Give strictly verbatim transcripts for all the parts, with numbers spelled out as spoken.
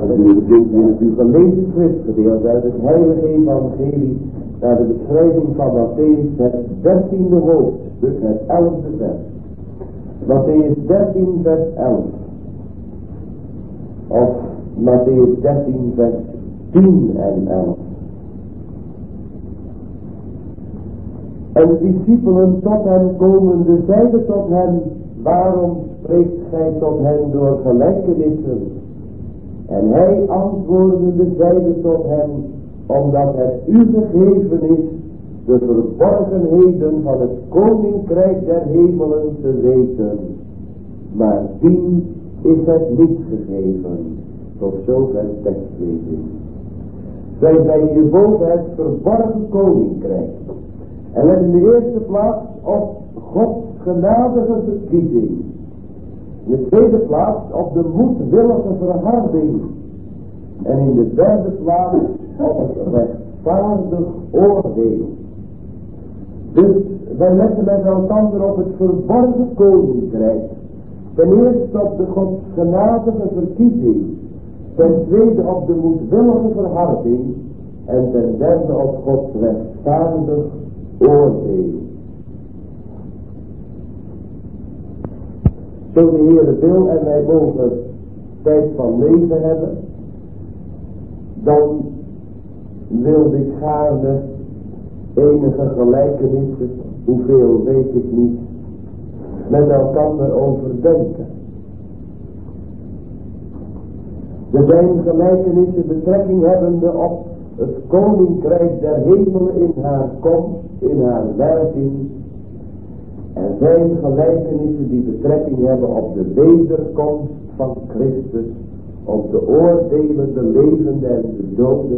natuurlijk in het u gelezen schriftgedeelte uit het heilige evangelie naar de beschrijving van Mattheüs, het dertiende hoofdstuk, het elfde vers. Mattheüs dertien vers elf. Of Mattheüs dertien vers tien en elf. En de discipelen tot hem komende zeiden tot hem: waarom spreekt gij tot hen door gelijkenissen? En hij antwoordende zeide tot hem: omdat het u gegeven is de verborgenheden van het koninkrijk der hemelen te weten, maar dien is het niet gegeven. Tot zover tekstlezing. Wij zijn hierboven het verborgen koninkrijk. En let in de eerste plaats op Gods genadige verkiezing. In de tweede plaats op de moedwillige verharding. En in de derde plaats op het rechtvaardig oordeel. Dus wij letten met elkaar op het verborgen koninkrijk. Ten eerste op de Gods genadige verkiezing. Ten tweede op de moedwillige verharding. En ten derde op Gods rechtvaardig oordeel. Zo de Heere wil en wij mogen tijd van leven hebben, dan wilde ik gaarne enige gelijkenissen, hoeveel weet ik niet, met elkaar overdenken. Er zijn gelijkenissen betrekking hebbende op het koninkrijk der hemelen in haar komst, in haar werking. Er zijn gelijkenissen die betrekking hebben op de wederkomst van Christus, op de oordelende levenden en de doden.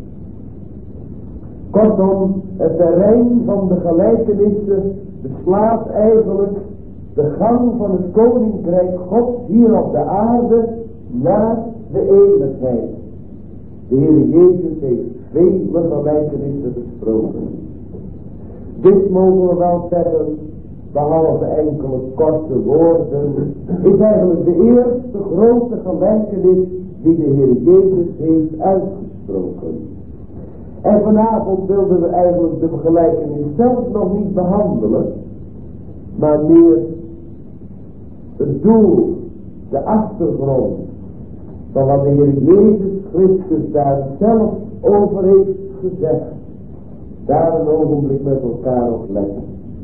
Kortom, het terrein van de gelijkenissen beslaat eigenlijk de gang van het koninkrijk Gods hier op de aarde naar de eeuwigheid. De Heer Jezus heeft vele gelijkenissen gesproken. Dit mogen we wel zeggen, behalve enkele korte woorden, is eigenlijk de eerste grote gelijkenis die de Heer Jezus heeft uitgesproken. En vanavond wilden we eigenlijk de gelijkenis zelf nog niet behandelen, maar meer het doel, de achtergrond van wat de Heer Jezus Christus daar zelf over heeft gezegd. Daar een ogenblik met elkaar op letten.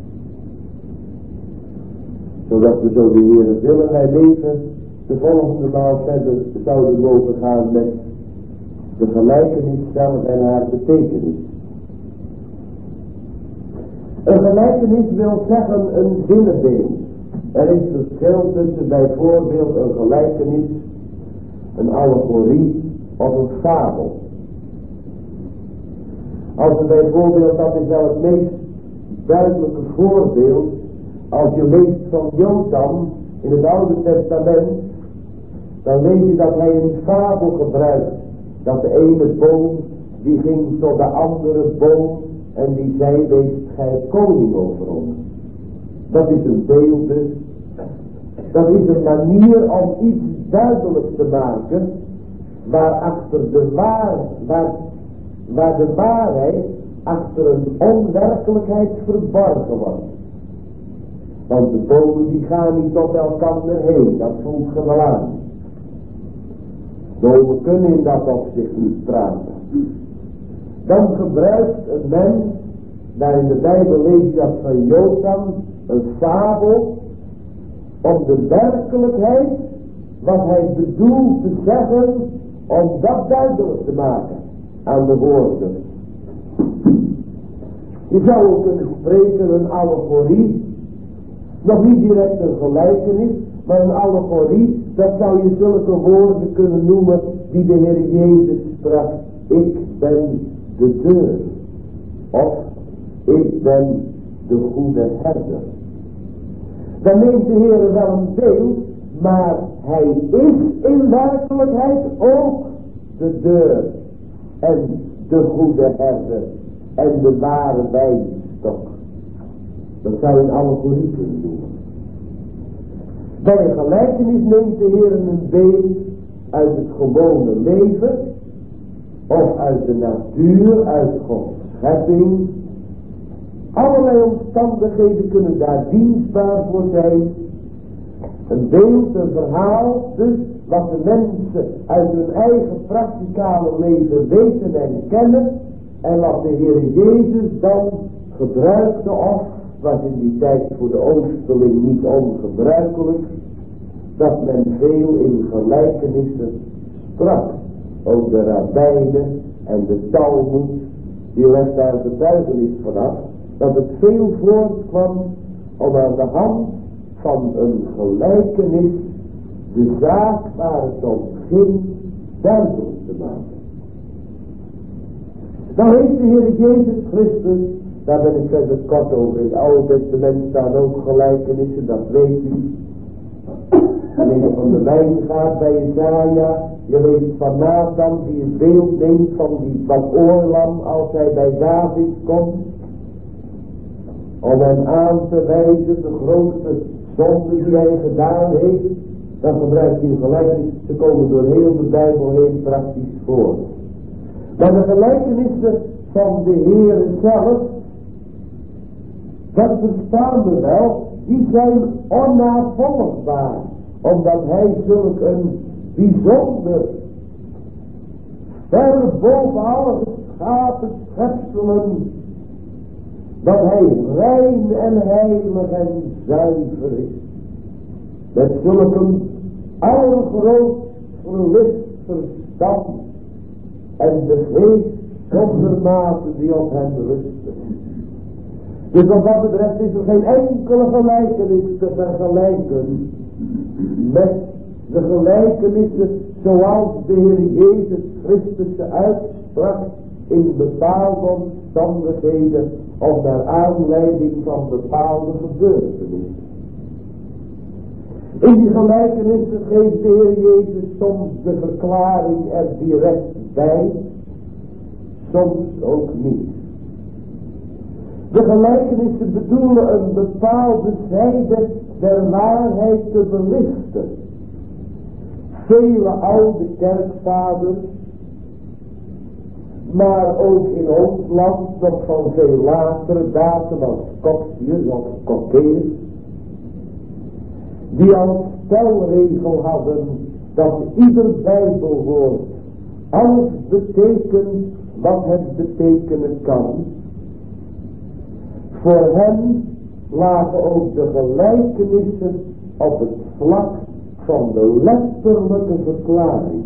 Zodat we zo de Heer willen wij leven de volgende maal verder zouden mogen gaan met de gelijkenis zelf en haar betekenis. Een gelijkenis wil zeggen een zinnenbeeld. Er is verschil tussen bijvoorbeeld een gelijkenis, een allegorie of een fabel. Als we bijvoorbeeld, dat is wel het meest duidelijke voorbeeld, als je leest van Jotam in het Oude Testament, dan lees je dat hij een fabel gebruikt. Dat de ene boom, die ging tot de andere boom en die zei: wees gij koning over ons. Dat is een beeld dus. Dat is een manier om iets duidelijk te maken, waar achter de waar, waar, waar de waarheid achter een onwerkelijkheid verborgen wordt. Want de bomen die gaan niet tot elkaar heen, dat voelt je wel aan. Bomen kunnen in dat opzicht niet praten. Dan gebruikt een mens, daar in de Bijbel lees je dat van Jotam, een fabel, om de werkelijkheid, wat hij bedoelt te zeggen, om dat duidelijk te maken aan de woorden. Je zou ook kunnen spreken een allegorie, nog niet direct een gelijkenis, maar een allegorie, dat zou je zulke woorden kunnen noemen die de Heer Jezus sprak: ik ben de deur, of ik ben de goede herder. Dan neemt de Heer wel een beeld, maar hij is in werkelijkheid ook de deur en de goede herder en de ware wijnstok. Dat zou je een allegorie kunnen noemen. Bij een gelijkenis neemt de Heer een beeld uit het gewone leven, of uit de natuur, uit Gods schepping. Allerlei omstandigheden kunnen daar dienstbaar voor zijn. Een beeld, een verhaal, dus wat de mensen uit hun eigen prakticale leven weten en kennen. En wat de Heer Jezus dan gebruikte, of was in die tijd voor de Oosterling niet ongebruikelijk, dat men veel in gelijkenissen sprak. Ook de rabbijnen en de Talmud, die legt daar getuigenis vanaf, dat het veel voortkwam om aan de hand van een gelijkenis de zaak waar het om ging duidelijk te maken. Dan heeft de Heer Jezus Christus, daar ben ik verder kort over, in het Oude Testament staan ook gelijkenissen, dat weet u. Wanneer van de wijngaard bij Jesaja, je leest van Nathan die het beeld neemt van die van oorlam als hij bij David komt. Om hem aan te wijzen de grootste zonde die hij gedaan heeft. Dan gebruikt hij een gelijkenis, ze komen door heel de Bijbel heen praktisch voor. Maar de gelijkenissen van de Heer zelf, dat verstaan we wel, die zijn onnavolgbaar. Omdat hij zulk een bijzonder, ver boven alle geschapen schepselen, dat hij rein en heilig en zuiver is. Met zulk een allergroot verlicht verstand en de geest zonder mate die op hem rusten. Dus wat dat betreft is er geen enkele gelijkenis te vergelijken met de gelijkenissen zoals de Heer Jezus Christus ze uitsprak in bepaalde omstandigheden of naar aanleiding van bepaalde gebeurtenissen. In die gelijkenissen geeft de Heer Jezus soms de verklaring er direct bij, soms ook niet. De gelijkenissen bedoelen een bepaalde zijde der waarheid te belichten. Vele oude kerkvaders, maar ook in ons land nog van veel latere datum als Cocceius of Cocceius, die als stelregel hadden dat ieder Bijbelwoord alles betekent wat het betekenen kan. Voor hen lagen ook de gelijkenissen op het vlak van de letterlijke verklaring.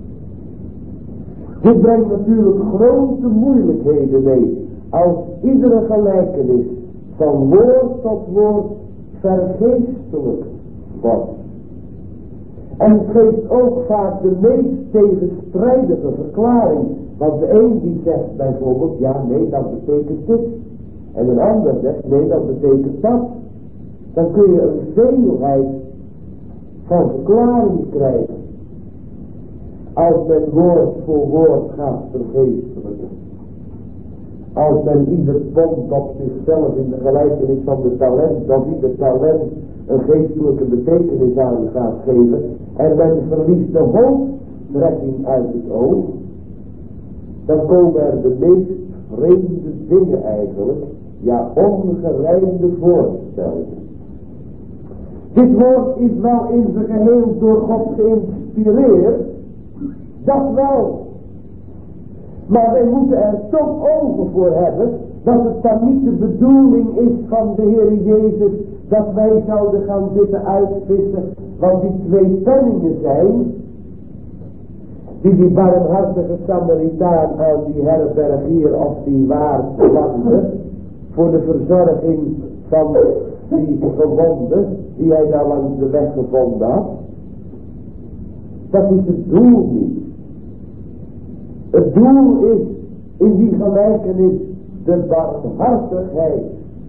Dit brengt natuurlijk grote moeilijkheden mee als iedere gelijkenis van woord tot woord vergeestelijk wordt. En het geeft ook vaak de meest tegenstrijdige verklaring. Want de een die zegt bijvoorbeeld, ja nee dat betekent dit. En een ander zegt, nee dat betekent dat. Dan kun je een veelheid van verklaringen krijgen. Als men woord voor woord gaat vergeestelijken. Als men ieder pond op zichzelf in de gelijkenis van de talent, of ieder talent een geestelijke betekenis aan gaat geven. En men verliest de hoofdtrekking uit het oog. Dan komen er de meest vreemde dingen eigenlijk. Ja, ongerijmde voorstellingen. Dit woord is wel in zijn geheel door God geïnspireerd. Dat wel. Maar wij moeten er toch ogen voor hebben dat het dan niet de bedoeling is van de Heer Jezus dat wij zouden gaan zitten uitvissen wat die twee penningen zijn die die barmhartige Samaritaan aan die herbergier of die waard verlangde voor de verzorging van die gewonde die hij daar langs de weg gevonden had. Dat is het doel niet. Het doel is in die gelijkenis de barmhartigheid.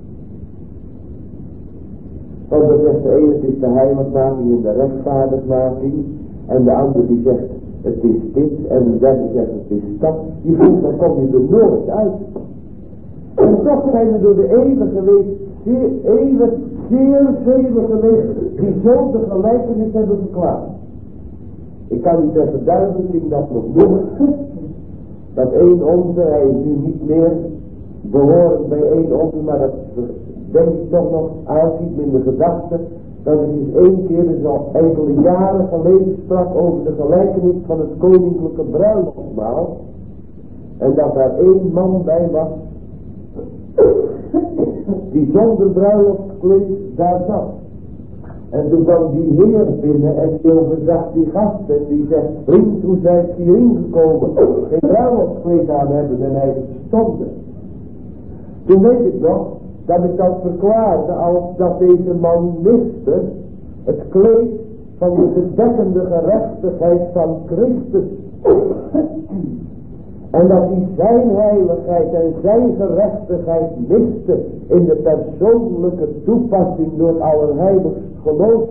Want dat zegt de ene, het is de heiligmaking en de rechtvaardigmaking. En de andere die zegt, het is dit. En de derde zegt, het is dat. Je voelt, dan kom je er nooit uit. En toch zijn we door de eeuwen geweest, zeer, eeuwen, zeer vele geweest, die zo de gelijkenis hebben verklaard. Ik kan u ter verduidelijking dat nog noemen. Dat één onze, hij is nu niet meer behorend bij één onze, maar dat denk ik toch nog aanziet in de gedachte. Dat ik eens één keer, dus al enkele jaren geleden sprak over de gelijkenis van het koninklijke bruiloftsmaal. En dat daar één man bij was, die zonder bruiloftskleed daar zat. En toen kwam die heer binnen en die overzag die gast en die zegt, vriend, hoe zijt hierin gekomen? Geen bruiloftskleed aan hebben en hij verstond. Toen weet ik nog dat ik dat verklaarde als dat deze man miste het kleed van de bedekkende gerechtigheid van Christus. En dat hij zijn heiligheid en zijn gerechtigheid miste in de persoonlijke toepassing door allerheiligst geloof.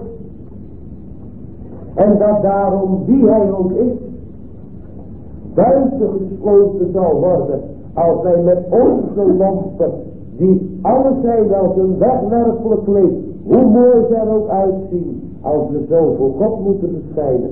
En dat daarom wie hij ook is, buitengesloten zal worden als wij met onze lampen, die alles zijn als een wegwerpelijk kleed, hoe mooi ze er ook uitzien, als we zo voor God moeten verschijnen.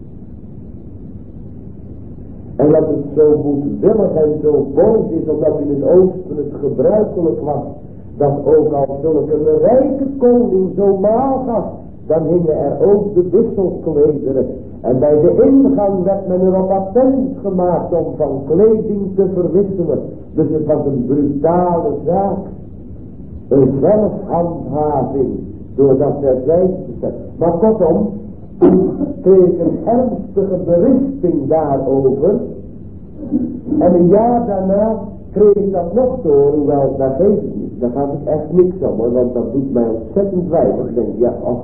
En dat het zo moedwillig en zo boos is, omdat in het oosten het gebruikelijk was, dat ook als zulke rijke koning zo maal gaf, dan hingen er ook de wisselklederen. En bij de ingang werd men erop attent gemaakt om van kleding te verwisselen. Dus het was een brutale zaak. Een zelfhandhaving, doordat er zijn gezet. Maar kortom, kreeg een ernstige berisping daarover. En een jaar daarna kreeg ik dat nog door, hoewel daar geeft het niet. Daar gaat het echt niks om, hoor, want dat doet mij ontzettend weinig. Ik denk, ja, ach.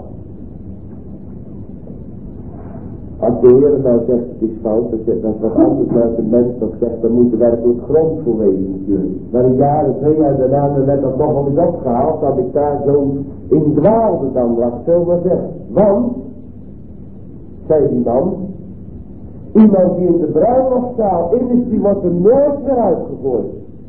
Als de Heer nou zegt, het is fout, dat is wat anders, maar als de mens toch zegt, dan moet er werkelijk grond voor wezen natuurlijk. Maar een jaar of twee jaar daarna werd dat nog wel eens opgehaald, dat ik daar zo in dwaalde dan, laat ik zo maar zeggen. Want, zei die man, iemand die in de bruiloftzaal in is, die wordt er nooit meer uitgegooid.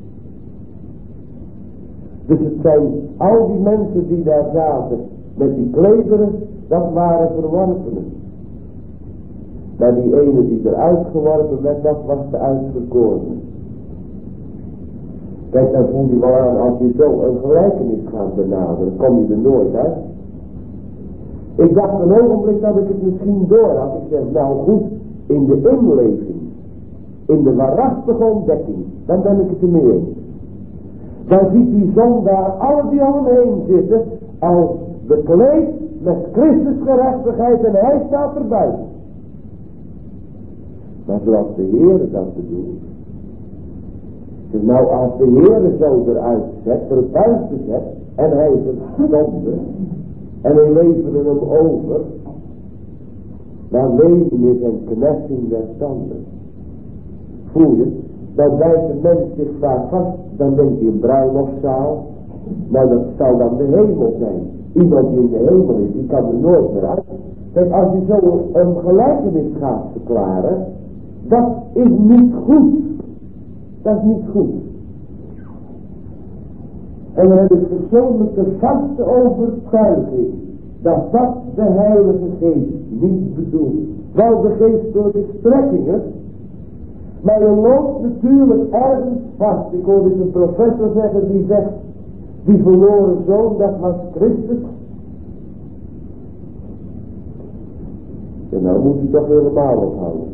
Dus het zijn al die mensen die daar zaten met die klederen, dat waren verworpenen. Maar die ene die eruit geworpen werd, dat was de uitverkorene. Kijk, dan voel je wel aan, als je zo een gelijkenis gaat benaderen, kom je er nooit uit. Ik dacht een ogenblik dat ik het misschien door had. Ik zeg, nou goed, in de inleving, in de waarachtige ontdekking, dan ben ik het ermee eens. Dan ziet die zondaar alle die om hem heen zitten, als bekleed met Christus gerechtigheid en hij staat er buiten. Maar zoals de Heere dat bedoelt. Dus nou als de Heere zo eruit zet, er buiten zet, en hij verstonde, en hij leverde hem over, dan wegen is een knessing der tanden. Voel je? Dan bijt de mens zich vaak vast, dan denkt hij een bruiloftzaal, maar dat zou dan de hemel zijn. Iemand die in de hemel is, die kan er nooit meer uit. Kijk, als je zo een gelijkenis gaat verklaren, dat is niet goed. Dat is niet goed. En dan heb ik persoonlijk de vaste overtuiging dat dat de Heilige Geest niet bedoelt. Wel de geestelijke strekkingen, maar je loopt natuurlijk ergens vast. Ik hoorde een professor zeggen die zegt, die verloren zoon, dat was Christus. En nou moet hij toch helemaal ophouden.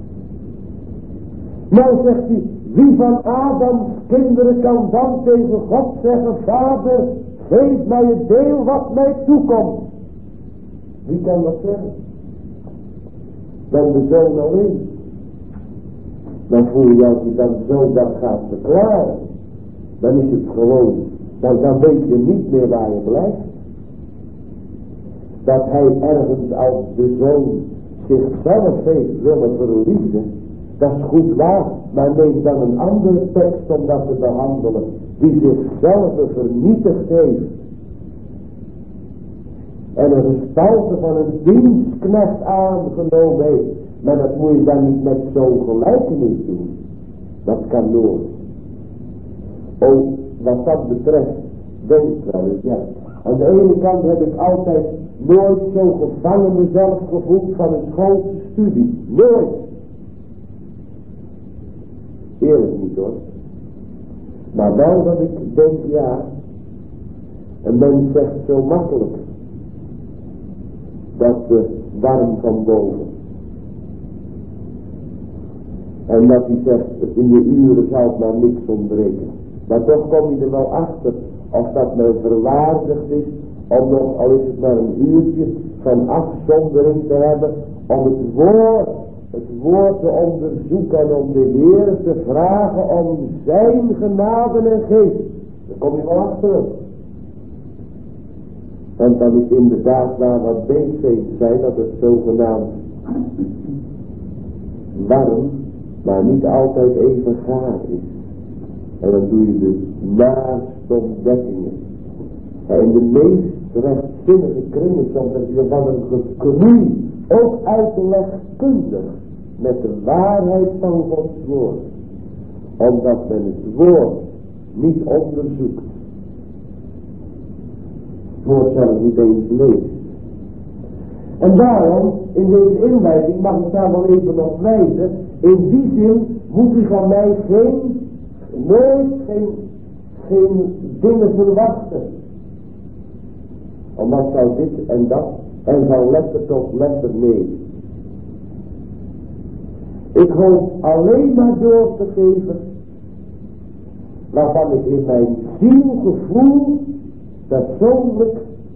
Nou zegt hij, wie van Adams kinderen kan dan tegen God zeggen, Vader, geef mij het deel wat mij toekomt. Wie kan dat zeggen? Dan de zoon alleen. Dan voel je als je dan zo dat gaat verklaren, dan is het gewoon, dan, dan weet je niet meer waar je blijft. Dat hij ergens als de zoon zichzelf heeft willen verliezen, dat is goed waar, maar neem dan een andere tekst om dat te behandelen, die zichzelf vernietigd heeft. En een gestalte van een dienstknecht aangenomen heeft. Maar dat moet je dan niet met zo'n gelijkenis doen. Dat kan nooit. Oh, wat dat betreft, denk ik wel eens, ja. Aan de ene kant heb ik altijd nooit zo gevangen mezelf gevoeld van het grote studie. Nooit. Eerlijk niet hoor. Maar wel dat ik denk, ja, een mens zegt zo makkelijk dat we warm van boven. En dat hij zegt, in de uren zal het maar niks ontbreken. Maar toch kom je er wel achter of dat men verwaardigd is om nog, al is het maar een uurtje van afzondering te hebben, om het woord, het woord te onderzoeken en om de Heer te vragen om zijn genade en geest. Daar kom je wel achter. Want dan is inderdaad waar wat beestfeest zijn, dat het zogenaamd warm, maar niet altijd even gaar is. En dan doe je dus naast ontdekkingen. En in de meest rechtzinnige kringen soms dat je van een geknoei, ook uitlegkundig, met de waarheid van Gods woord. Omdat men het woord niet onderzoekt. Voor zelfs niet eens leest. En daarom, in deze inleiding mag ik daar wel even op wijzen. In die zin moet u van mij geen, nooit geen, geen dingen verwachten. Omdat zou dit en dat en van letter tot letter nee. Ik hoop alleen maar door te geven waarvan ik in mijn ziel gevoel persoonlijk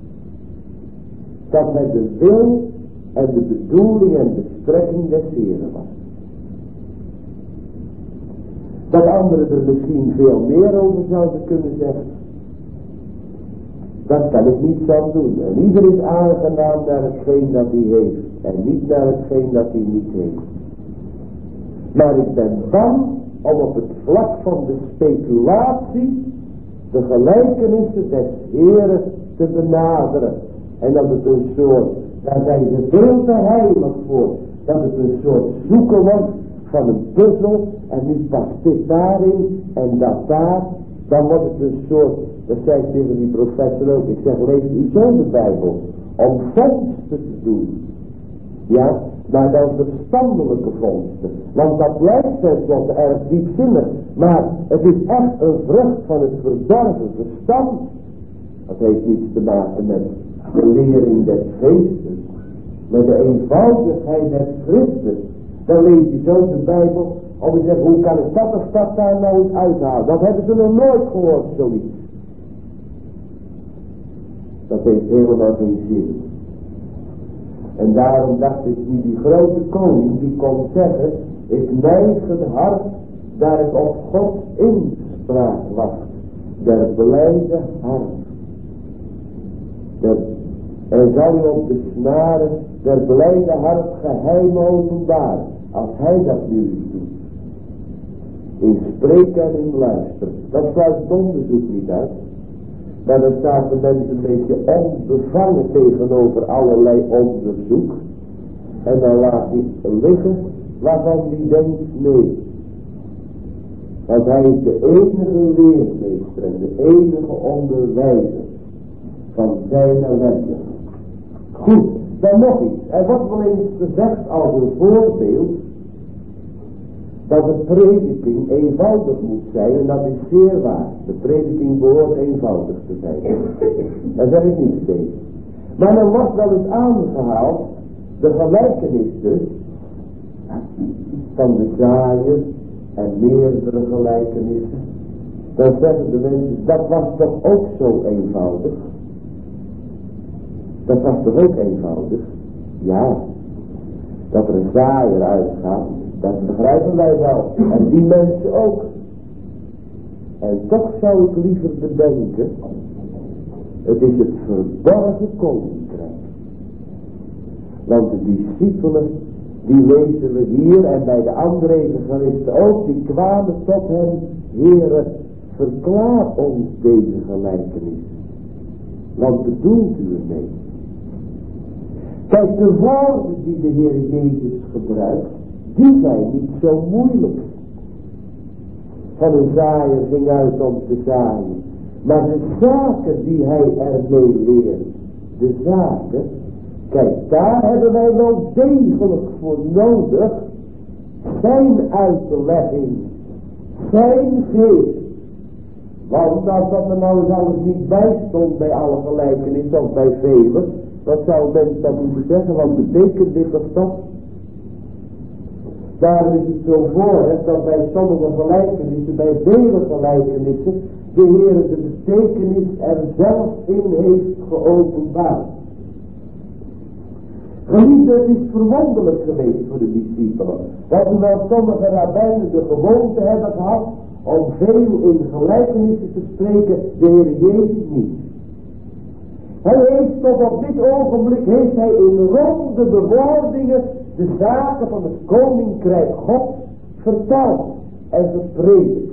dat het de wil en de bedoeling en de strekking des Heren was. Dat anderen er misschien veel meer over zouden kunnen zeggen. Dat kan ik niet zo doen. En ieder is aangenaam naar hetgeen dat hij heeft. En niet naar hetgeen dat hij niet heeft. Maar ik ben bang om op het vlak van de speculatie de gelijkenissen des Heren te benaderen. En dat het een soort, daar zijn ze veel te heilig voor. Dat het een soort zoeken wordt van een puzzel. En nu past dit daarin en dat daar. Dan wordt het een soort, dat zei ik tegen die professor ook. Ik zeg, lees u zo de Bijbel. Om vondsten te doen. Ja, maar dan verstandelijke vondsten. Want dat lijkt tenslotte erg diepzinnig. Maar het is echt een vrucht van het verdorven verstand. Dat heeft niets te maken met de lering des geestes. Met de eenvoudigheid des Christus. Dan lees je zo de Bijbel. Om te zeggen, hoe kan ik dat of dat daar nou eens uithalen? Dat hebben ze nog nooit gehoord, zoiets. Dat heeft helemaal geen zin. En daarom dacht ik, wie die grote koning, die kon zeggen, ik neig het hart, daar ik op Gods inspraak wacht. Der blijde hart. Der, en zal u op de snaren der blijde hart geheim openbaar. Als hij dat nu eens doet. In spreken en in luisteren. Dat sluit het onderzoek niet uit. Maar dan staan de mensen een beetje onbevangen tegenover allerlei onderzoek. En dan laat hij liggen waarvan hij denkt nee. Want hij is de enige leermeester en de enige onderwijzer van zijn ellende. Goed, dan nog iets. Er wordt wel eens gezegd als een voorbeeld dat de prediking eenvoudig moet zijn en dat is zeer waar. De prediking behoort eenvoudig te zijn. Daar zeg ik niet tegen. Maar dan wordt wel eens aangehaald de gelijkenis dus van de zaaier en meerdere gelijkenissen. Dan zeggen de mensen, dat was toch ook zo eenvoudig? Dat was toch ook eenvoudig? Ja, dat er een zaaier uitgaat. Dat begrijpen wij wel. En die mensen ook. En toch zou ik liever bedenken. Het is het verborgen koninkrijk. Want de discipelen. Die lezen we hier. En bij de andere evangelisten ook. Die kwamen tot hem. Heere, verklaar ons deze gelijkenis. Wat bedoelt u ermee? Kijk, de woorden die de Heer Jezus gebruikt. Die zijn niet zo moeilijk. Van een zaaier ging uit om te zaaien. Maar de zaken die hij ermee leert. De zaken. Kijk, daar hebben wij wel degelijk voor nodig zijn uitlegging, zijn geest. Want als dat er nou eens alles niet bij stond bij alle gelijkenissen of bij velen, wat zou mensen dan moeten zeggen? Wat betekent dit of dat? Daarom is het zo voor dat bij sommige gelijkenissen, bij vele gelijkenissen, de Heer de betekenis er zelf in heeft geopenbaard. Geliefde, het is verwonderlijk geweest voor de discipelen. Dat hoewel sommige rabbijnen de gewoonte hebben gehad om veel in gelijkenissen te spreken, de Heer Jezus niet. Hij heeft tot op dit ogenblik, heeft hij in ronde bewoordingen de zaken van het koninkrijk God verteld en gepredikt.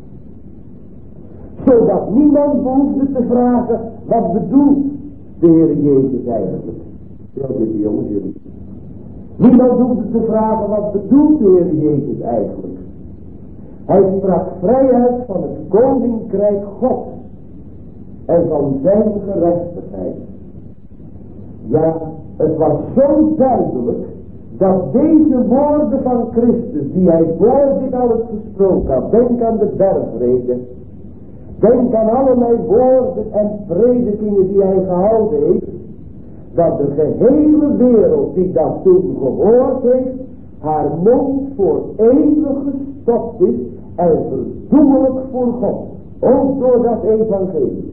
Zodat niemand behoefde te vragen, wat bedoelt de Heer Jezus eigenlijk? Ja, dit jongens, jullie. Niemand hoefde te vragen, wat bedoelt de Heer Jezus eigenlijk? Hij sprak vrijheid van het koninkrijk God en van zijn gerechtigheid. Ja, het was zo duidelijk dat deze woorden van Christus, die hij voor dit alles gesproken had, denk aan de bergreden, denk aan allerlei woorden en predikingen die hij gehouden heeft, dat de gehele wereld die dat toen gehoord heeft, haar mond voor eeuwig gestopt is en verdoemelijk voor God, ook door dat evangelie.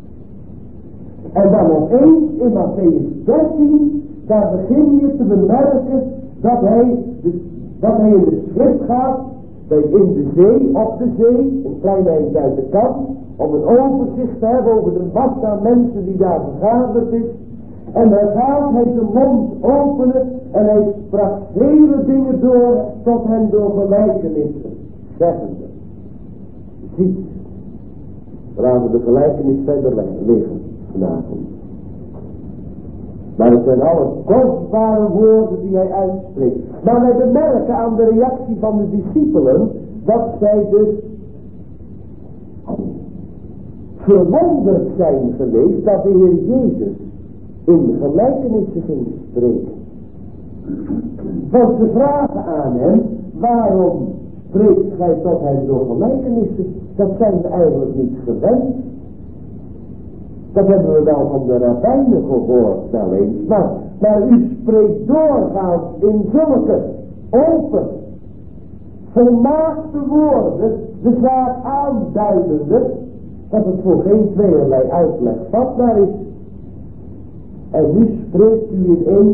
En dan nog eens in Mattheüs dertien, daar begin je te bemerken dat hij, de, dat hij in de schrift gaat, in de zee, op de zee, een klein eind uit de kant, om een overzicht te hebben over de massa mensen die daar vergaderd is. En dan gaat hij de mond openen en hij sprak vele dingen door tot hen door gelijkenissen, zeggende. Ziet, laten we de gelijkenis verder liggen vanavond. Maar het zijn alle kostbare woorden die hij uitspreekt. Maar wij bemerken aan de reactie van de discipelen dat zij dus verwonderd zijn geweest dat de Heer Jezus in gelijkenissen ging spreken. Want ze vragen aan hem, waarom spreekt gij tot hen door gelijkenissen? Dat zijn we eigenlijk niet gewend. Dat hebben we wel van de rabbijnen gehoord wel eens. Maar, maar u spreekt doorgaans in zulke open, volmaakte woorden, de zaak aanduidende, dat het voor geen tweeërlei uitleg vatbaar is. En nu spreekt u ineens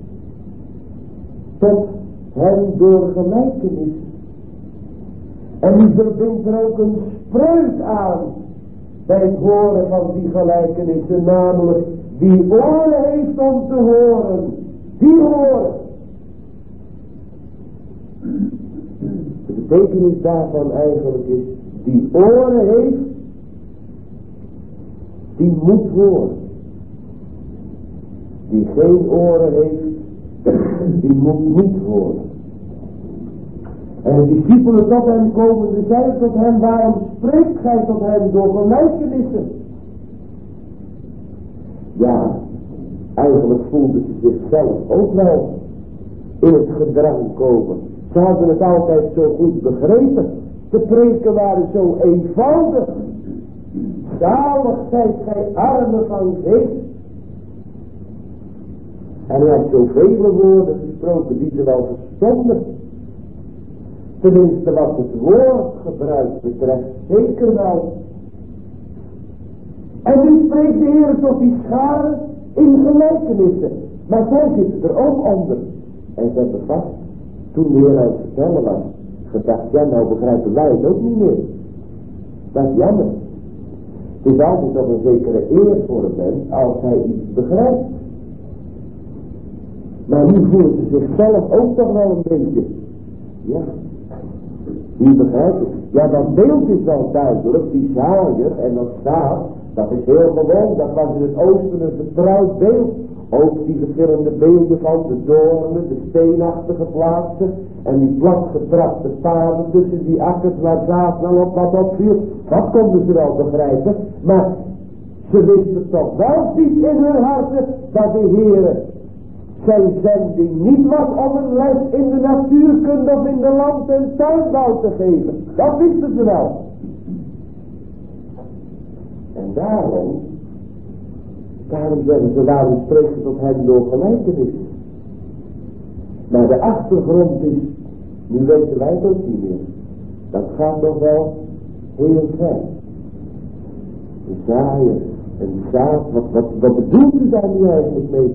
tot hen door gelijkenis. En u verbindt er ook een spreuk aan bij het horen van die gelijkenissen, namelijk wie oren heeft om te horen, die horen. De betekenis daarvan eigenlijk is, die oren heeft, die moet horen. Die geen oren heeft, die moet niet horen. En de discipelen tot hem komen, ze zeiden tot hem, waarom spreekt gij tot hem door gelijkenissen? Ja, eigenlijk voelden ze zichzelf ook wel in het gedrang komen. Ze hadden het altijd zo goed begrepen. De preken waren zo eenvoudig. Zalig zijt gij armen van geest. En hij had zoveel woorden gesproken die ze wel verstonden. Tenminste wat het woordgebruik betreft, zeker wel. En nu spreekt de Heer tot die scharen in gelijkenissen. Maar zij zitten er ook onder. En ze hebben vast, toen de Heer aan het vertellen was, gedacht, ja nou begrijpen wij het ook niet meer. Dat is jammer. Het is altijd nog een zekere eer voor een mens als hij iets begrijpt. Maar nu voelt ze zichzelf ook toch wel een beetje. Ja. Wie begrijpt het? Ja, dat beeld is wel duidelijk, die zaaier en dat zaad, dat is heel gewoon, dat was in het oosten een vertrouwd beeld. Ook die verschillende beelden van de doornen, de steenachtige plaatsen en die platgetrapte paden tussen die akkers waar zaad wel op wat opviel. Dat konden ze wel begrijpen, maar ze wisten toch wel diep in hun harten dat de Heer zijn zending niet was om een les in de natuurkunde of in de land- en tuinbouw te geven. Dat wisten ze wel. En daarom, daarom zeggen ze, waarom spreekt ze tot hen door gelijkenis? Maar de achtergrond is, nu weten wij het ook niet meer. Dat gaat nog wel heel ver. De zaaier, een zaad, wat, wat, wat bedoelt u daar nu eigenlijk mee?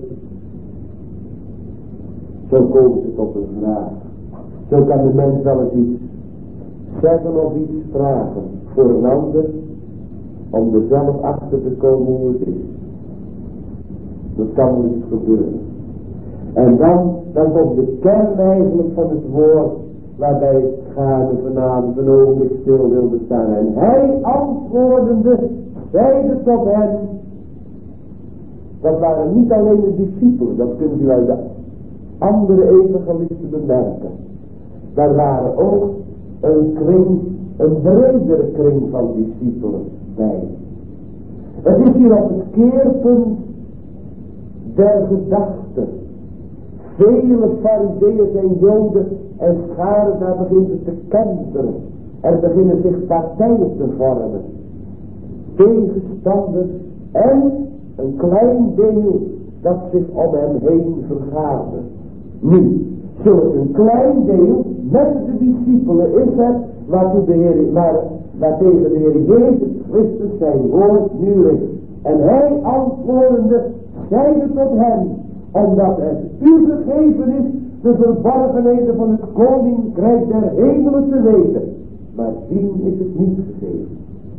Zo komen ze tot een vraag. Zo kan de mens wel eens iets zeggen of iets vragen voor een ander, om er zelf achter te komen hoe het is. Dat kan wel iets gebeuren. En dan, dan komt de kern eigenlijk van het woord, waarbij het gaat vanavond een ogenblik stil wil bestaan. En hij antwoordende, zeide tot hen, dat waren niet alleen de discipelen, dat kunt u uit de andere evangelisten bemerken. Daar waren ook een kring, een bredere kring van discipelen bij. Het is hier op het keerpunt der gedachte. Vele farizeeën en joden en scharen, daar beginnen ze te kenteren. Er beginnen zich partijen te vormen. Tegenstanders en een klein deel dat zich om hem heen vergadert. Nu, zulk een klein deel met de discipelen is het waartoe de Heer, waar, waartegen de Heer Jezus Christus zijn woord nu richt. En hij antwoordende zeide tot hen, omdat het u gegeven is de verborgenheden van het koninkrijk der hemelen te weten. Maar zien is het niet gegeven.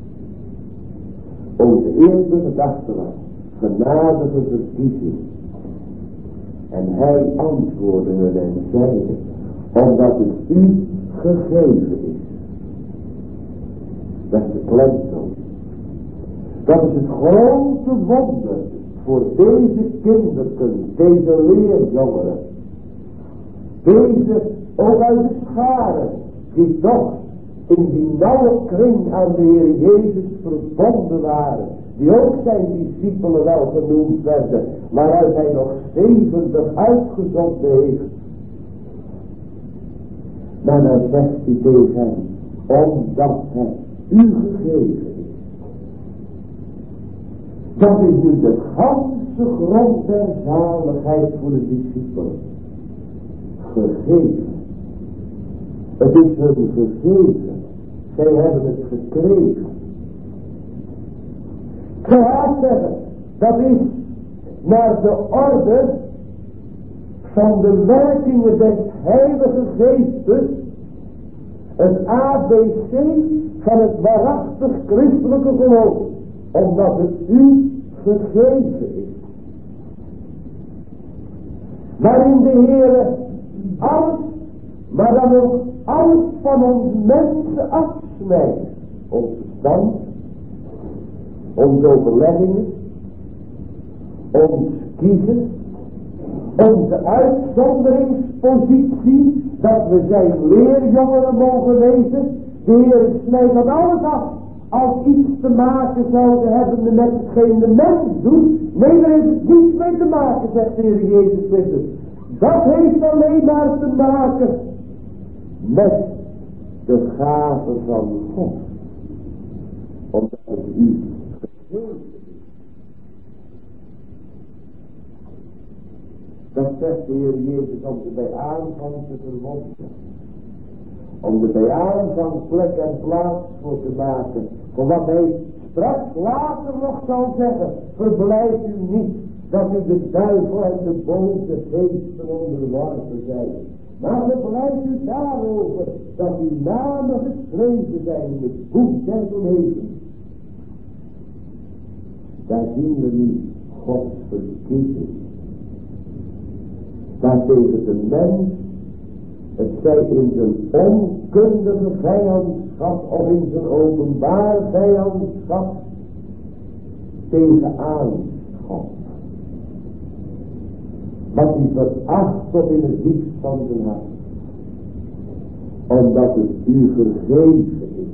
Onze eerste gedachte was genadige verkiezing. En hij antwoordde en zeide, omdat het u gegeven is. Dat is de klemtoon. Dat is het grote wonder voor deze kinderken, deze leerjongeren. Deze ook uit de scharen, die toch in die nauwe kring aan de Heer Jezus verbonden waren. Die ook zijn discipelen wel genoemd werden, waaruit hij nog zeventig uitgezonden heeft. Maar dan zegt hij tegen hen, omdat het u gegeven is. Dat is nu de ganse grond der zaligheid voor de discipelen. Gegeven. Het is hun gegeven. Zij hebben het gekregen. Ik zou haast zeggen, dat is naar de orde van de werkingen des Heilige Geestes het A B C van het waarachtig christelijke geloof, omdat het u gegeven is. Waarin de Heere alles, maar dan ook alles van ons mensen afsnijdt. Ons verstand, onze overleggingen, ons kiezen, onze uitzonderingspositie, dat we zijn leerjongeren mogen wezen. De Heer snijdt dat alles af, als iets te maken zouden hebben met hetgeen de mens doet. Nee, daar heeft het niets mee te maken, zegt de Heer Jezus Christus. Dat heeft alleen maar te maken met de gave van God. Omdat het u gegeven is. Dat zegt de Heer Jezus om de bij aanvang te verwonderen. Om de bij aanvang plek en plaats voor te maken. Voor wat hij straks later nog zal zeggen. Verblijd u niet dat u de duivel en de boze geesten onderworpen zijn. Maar verblijd u daarover dat uw namen geschreven zijn in het boek des levens. Daar zien we nu Gods verkiezing. Daartegen de mens, het zij in zijn onkundige vijandschap of in zijn openbaar vijandschap, tegenaan schopt. Wat hij veracht tot in het diepst van zijn hart. Omdat het u vergeven is.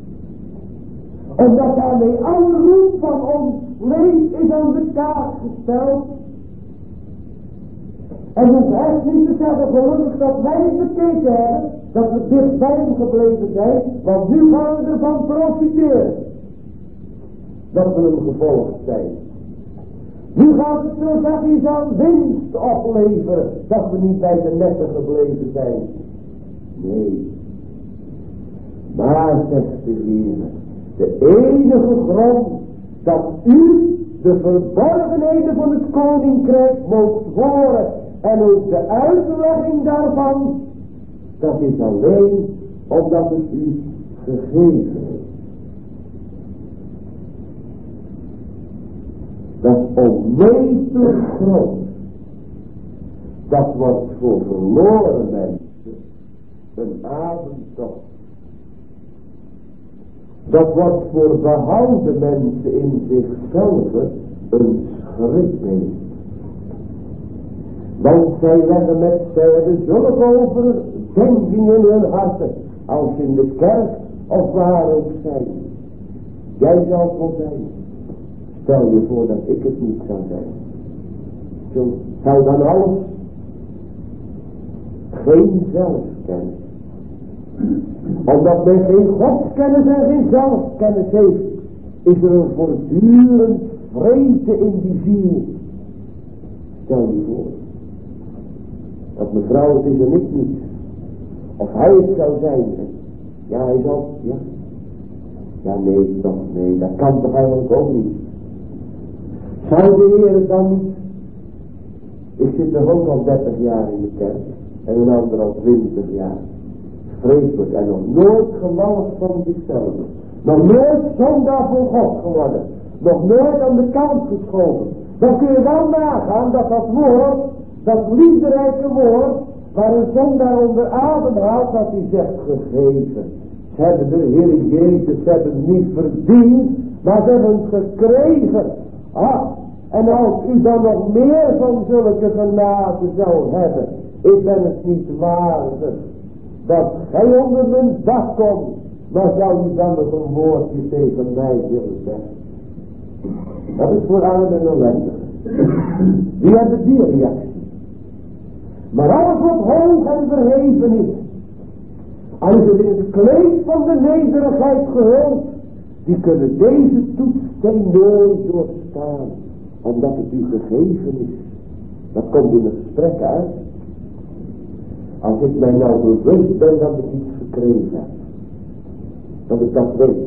Omdat daarmee alle roem van ons leven is aan de kaart gesteld. En hoeft echt niet te zeggen, gelukkig dat wij het bekeken hebben, dat we dicht bij hem gebleven zijn, want nu gaan we ervan profiteren. Dat we hem gevolgd zijn. Nu gaat het zo zachtjes aan winst opleveren, dat we niet bij de netten gebleven zijn. Nee. Maar, zegt de Heer, de enige grond dat u de verborgenheden van het koninkrijk moogt horen en ook de uitlegging daarvan, dat is alleen omdat het u gegeven is. Dat onmetelijk groot. Dat wordt voor verloren mensen een avondtocht. Dat wordt voor behouden mensen in zichzelf een schrikbeeld. Want zij leggen met zij hebben zulke overdenkingen in hun harten, als in de kerk of waar ook zijn. Jij zal het wel zijn. Stel je voor dat ik het niet zou zijn. Zo zou dan alles geen zelfkennis. Omdat men geen godskennis en geen zelfkennis heeft, is er een voortdurend vrede in die ziel. Stel je voor dat mevrouw het is en ik niet. Of hij het zou zijn. Ja, hij zal, ja. Ja, nee, toch, nee, dat kan toch eigenlijk ook niet. Zou de Heer het dan niet? Ik zit nog ook al dertig jaar in de kerk. En een ander al twintig jaar. Vreselijk. En nog nooit gewallig van zichzelf. Nog nooit zondaar voor God geworden. Nog nooit aan de kant geschoven. Dan kun je wel nagaan dat dat woord, dat liefderijke woord, waar een zondaar onder adem haalt, dat hij zegt gegeven. Ze hebben de Heer Jezus, ze hebben het niet verdiend, maar ze hebben het gekregen. Ah, en als u dan nog meer van zulke genade zou hebben, ik ben het niet waardig dat gij onder mijn dak komt, maar zou u dan nog een woordje tegen mij willen zeggen? Dat is voor arm en ellendig. Die hebben die reactie. Maar alles wat hoog en verheven is, als het in het kleed van de nederigheid gehuld, die kunnen deze toetssteen nooit doorstaan, omdat het u gegeven is. Dat komt in het gesprek uit. Als ik mij nou bewust ben dat ik iets gekregen heb, dat ik dat weet,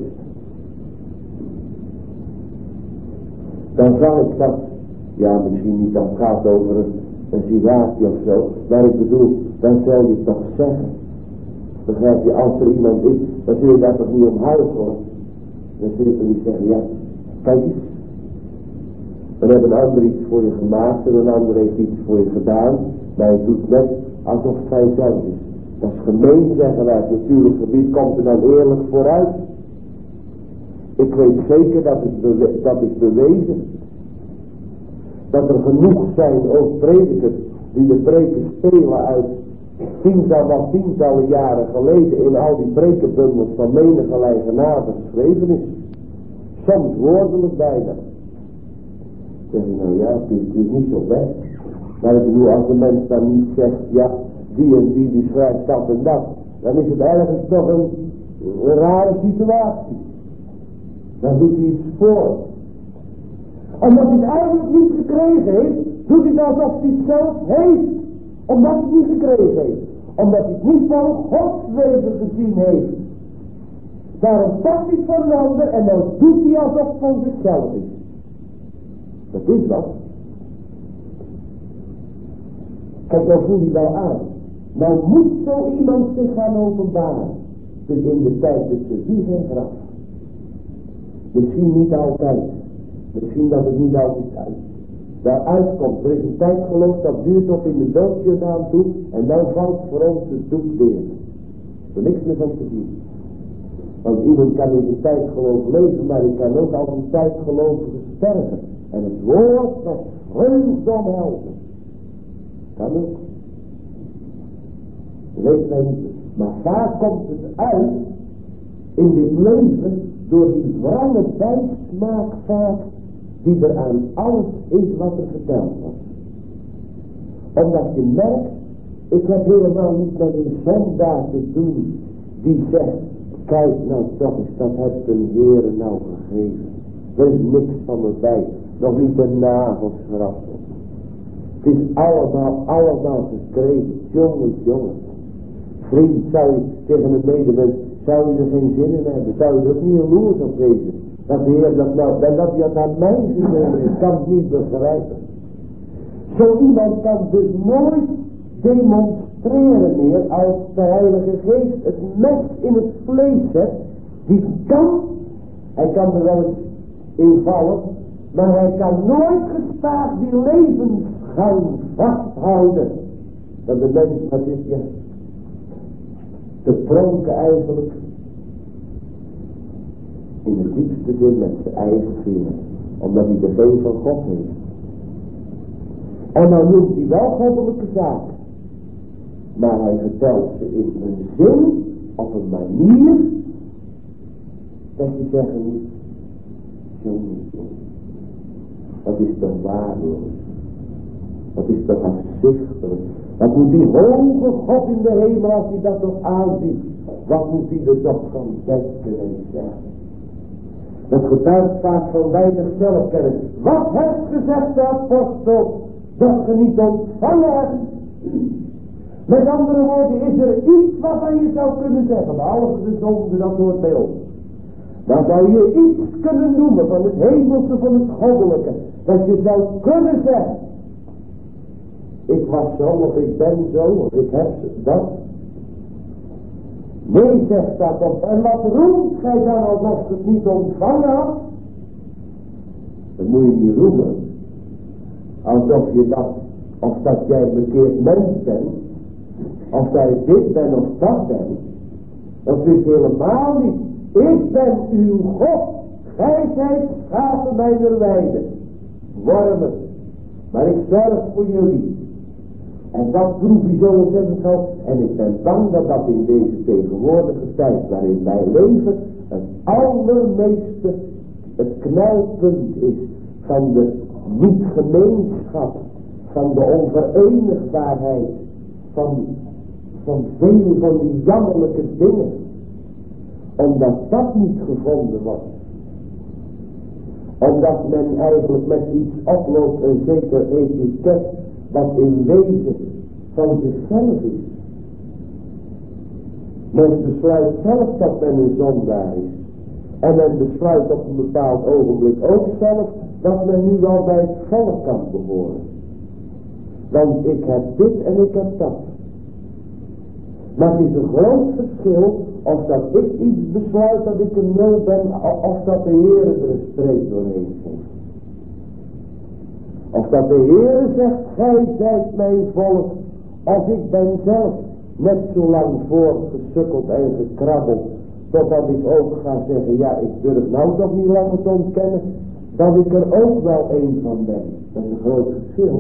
dan zal ik dat, ja misschien niet, dan gaat het over een, een situatie of zo, maar ik bedoel, dan zal je toch zeggen. Begrijp je, als er iemand is, dan zul je daar toch niet om huilen. Dan zul je toch niet zeggen, ja, kijk eens. Dan heeft een ander iets voor je gemaakt en een ander heeft iets voor je gedaan, maar je doet net alsof het zij zelf is. Dat is gemeen, zeggen wij. Het natuurlijk gebied komt er dan eerlijk vooruit. Ik weet zeker, dat is, bewe- dat is bewezen, dat er genoeg zijn, ook predikers, die de preken spelen uit tientallen wat tientallen jaren geleden in al die prekenbundels van menige genade geschreven is. Soms woordelijk bijna. Zeg je nou ja, het is, het is niet zo best. Maar ik bedoel, als de mens dan niet zegt, ja, die en die, die schrijft dat en dat, dan is het ergens toch een, een rare situatie. Dan doet hij iets voor. Omdat hij het eigenlijk niet gekregen heeft, doet hij het alsof hij het zelf heeft. Omdat hij het niet gekregen heeft. Omdat hij het niet van Gods wegen gezien heeft. Daarom pakt hij het voor een ander en dan doet hij alsof het van zichzelf is. Dat is wat. Kijk, nou voel je wel aan. Nou moet zo iemand zich gaan openbaren. Dus in de tijd tussen wieg en graf. Misschien niet altijd. Misschien dat het niet altijd uit. Daar uitkomt. Er is een tijd geloof dat duurt tot in de doodjes aan toe. En dan valt voor ons de doek weer. Er niks meer van te zien. Want iemand kan in de tijd geloof leven. Maar ik kan ook al die tijd geloof sterven. En het woord dat vreugde omhelzen. Kan ook. Dat weten wij niet. Maar vaak komt het uit in dit leven door die wrange bijsmaak vaak die er aan alles is wat er verteld wordt. Omdat je merkt, ik heb helemaal niet met een zondaar te doen die zegt, kijk nou toch eens, dat heeft een Heere nou gegeven. Er is niks van me bij, nog niet een nagels geraffeld. Het is allemaal, allemaal gekregen, jongens, jongens. Vriend, zou je tegen een medemens, zou je er geen zin in hebben, zou je er ook niet jaloers op wezen. Dat de Heer dat nou, en dat hij dat aan mij gegeven is, kan het niet begrijpen. Zo iemand kan dus nooit demonstreren meer als de Heilige Geest het mes in het vlees zet. Die kan, hij kan er wel eens in vallen, maar hij kan nooit gestaag die levensgang vasthouden. Dat de mens, wat is ja, te pronken eigenlijk in de diepste zin met zijn eigen vinger, omdat hij de geen van God heeft. En dan noemt hij wel goddelijke zaken. Maar hij vertelt ze in een zin, op een manier, dat je zeggen moet, jongen, jongen, dat is toch waardeloos. Dat is toch afzichtelijk. Wat moet die hoge God in de hemel, als hij dat toch aanziet, wat moet hij er toch van denken en zeggen. Dat getuigt vaak van weinig zelfkennis. Wat heeft gezegd de apostel, dat je niet ontvangen hebt? Met andere woorden, is er iets waarvan je zou kunnen zeggen, behalve de zonde, dat hoort bij ons. Dan zou je iets kunnen noemen van het hemelse, van het goddelijke, dat je zou kunnen zeggen, ik was zo, of ik ben zo, of ik heb dat. Nee, zegt dat op. En wat roemt gij dan alsof je het niet ontvangen had? Dat moet je niet roemen. Alsof je dat, of dat jij een bekeerd mens bent, of dat je dit bent of dat bent. Dat is helemaal niet. Ik ben uw God. Gij zijt schapen mijner weide. Wormen. Maar ik zorg voor jullie. En dat proef je zo ontzettend gauw. En ik ben bang dat dat in deze tegenwoordige tijd waarin wij leven het allermeeste, het knelpunt is van de niet-gemeenschap, van de onverenigbaarheid, van, van veel van die jammerlijke dingen. Omdat dat niet gevonden wordt. Omdat men eigenlijk met iets oploopt, een zeker etiket, wat in wezen van zichzelf is. Men besluit zelf dat men een zondaar is. En men besluit op een bepaald ogenblik ook zelf dat men nu wel bij het volk kan behoren. Want ik heb dit en ik heb dat. Maar het is een groot verschil of dat ik iets besluit dat ik een nul ben, of dat de Heer er een streep doorheen geeft. Of dat de Heer zegt, gij zijt mijn volk, of ik ben zelf net zo lang voortgesukkeld en gekrabbeld, totdat ik ook ga zeggen, ja, ik durf nou toch niet langer te ontkennen, dat ik er ook wel een van ben. Dat is een groot verschil.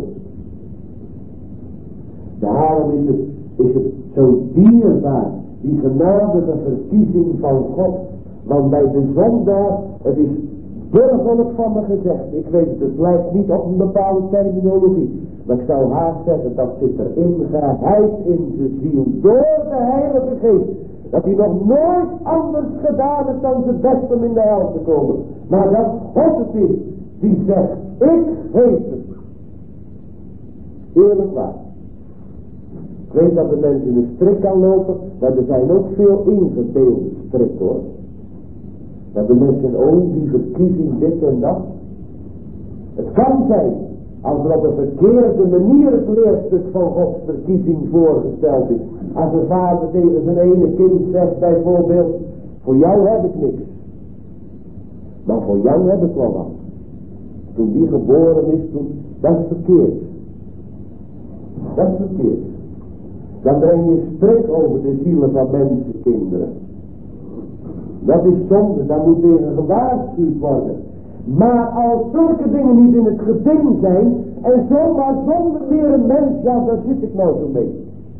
Daarom is het, is het zo dierbaar, die genadige verkiezing van God. Want bij de zondaar, het is burgerlijk van me gezegd. Ik weet het, het lijkt niet op een bepaalde terminologie. Maar ik zou haast zeggen, dat zit er in geheid in zijn ziel. Door de Heilige Geest. Dat hij nog nooit anders gedaan heeft dan zijn best om in de hel te komen. Maar dat God het is die zegt, ik geef het. Eerlijk waar. Ik weet dat de mensen in een strik kan lopen, maar er zijn ook veel ingebeelde strikken hoor. Dat de mensen, oh die verkiezing dit en dat. Het kan zijn, als er op een verkeerde manier het leerstuk van Gods verkiezing voorgesteld is. Als een vader tegen zijn ene kind zegt bijvoorbeeld, voor jou heb ik niks. Maar voor jou heb ik wel wat. Toen die geboren is, toen, dat is verkeerd. Dat is verkeerd. Dan breng je strik over de zielen van mensenkinderen. Dat is zonde, daar moet tegen gewaarschuwd worden. Maar als zulke dingen niet in het geding zijn, en zomaar zonder meer een mens, ja, daar zit ik nou zo mee.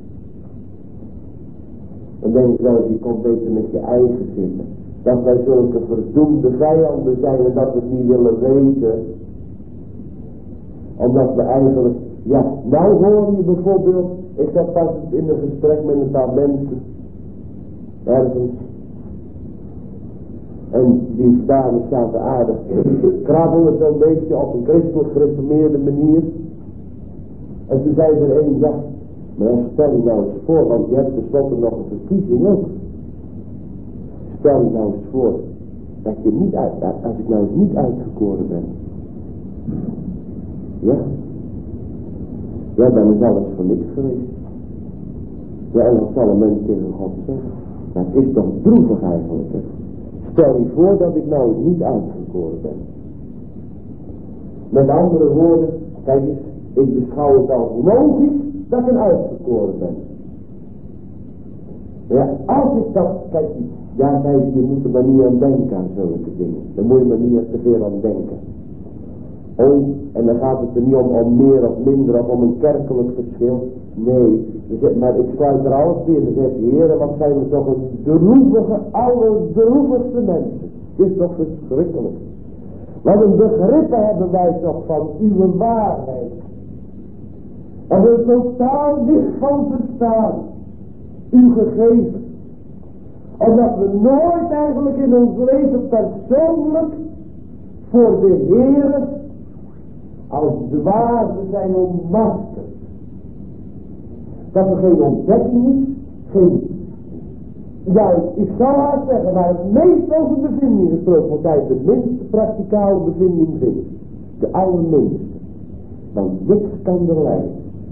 Dan denk ik wel, je komt beter met je eigen zitten. Dat wij zulke verdoemde vijanden zijn en dat we het niet willen weten. Omdat we eigenlijk Ja, nou hoor je bijvoorbeeld, ik zat pas in een gesprek met een paar mensen, ergens, en die dames zaten aardig krabbelen zo'n beetje op een christelijk gereformeerde manier. En toen zei er een, ja, maar stel je nou eens voor, want je hebt tenslotte nog een verkiezing ook. Stel je nou eens voor, dat je niet uit, als ik nou eens niet uitgekoren ben. Ja. Ja, dan is alles voor niks geweest. Ja, en wat zal een mens tegen God zeggen? Dat is toch droevig eigenlijk, hè? Stel je voor dat ik nou niet uitgekoren ben. Met andere woorden, kijk eens, ik beschouw het als logisch dat ik uitgekoren ben. Ja, als ik dat, kijk, ja, kijk, je moet er maar niet aan denken aan zulke dingen. Daar moet je maar niet te veel aan denken. Oh, en dan gaat het er niet om, om meer of minder of om een kerkelijk verschil. Nee, maar ik sluit er alles weer en zeg, heren, wat zijn we toch een droevige, allerdroevigste mensen. Het is toch verschrikkelijk. Wat een begrippen hebben wij toch van uw waarheid. En we totaal niet van verstaan. U gegeven. Omdat we nooit eigenlijk in ons leven persoonlijk voor de Heer als dwazen zijn ontmaskerd. Dat er geen ontdekking is, geen... Ja, ik zou haar zeggen, waar het meest over bevinding gesproken wordt, hij de minste practicale bevinding vindt. De allerminste. Want niks kan er leiden.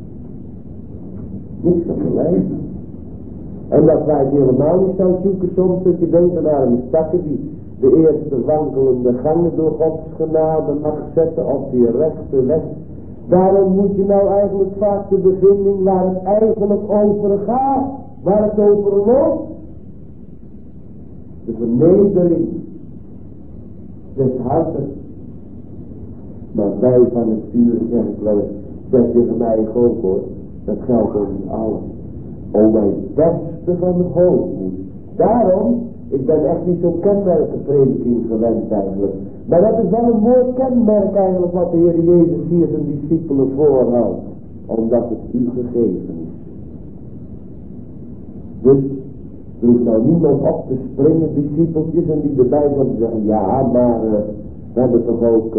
Niks kan er leiden. En dat wij het helemaal niet zou zoeken soms, dat je denkt aan arme stakken die de eerste wankelende gangen door Gods genade mag zetten op die rechte weg. Daarom moet je nou eigenlijk vaak de bevinding waar het eigenlijk over gaat, waar het over loopt. De vernedering des harten. Maar wij van het uur zeggen, geloof ik, zeg tegen mij ook hoor, dat geldt ook niet allen. O mijn beste van de hoogmoed. Daarom, ik ben echt niet zo'n kenmerkenprediking gewend eigenlijk. Maar dat is wel een mooi kenmerk eigenlijk wat de Heer Jezus hier zijn discipelen voorhoudt. Omdat het u gegeven is. Dus, er hoeft nou niemand op te springen, discipeltjes, en die erbij gaan zeggen, ja, maar uh, we hebben toch ook... Uh,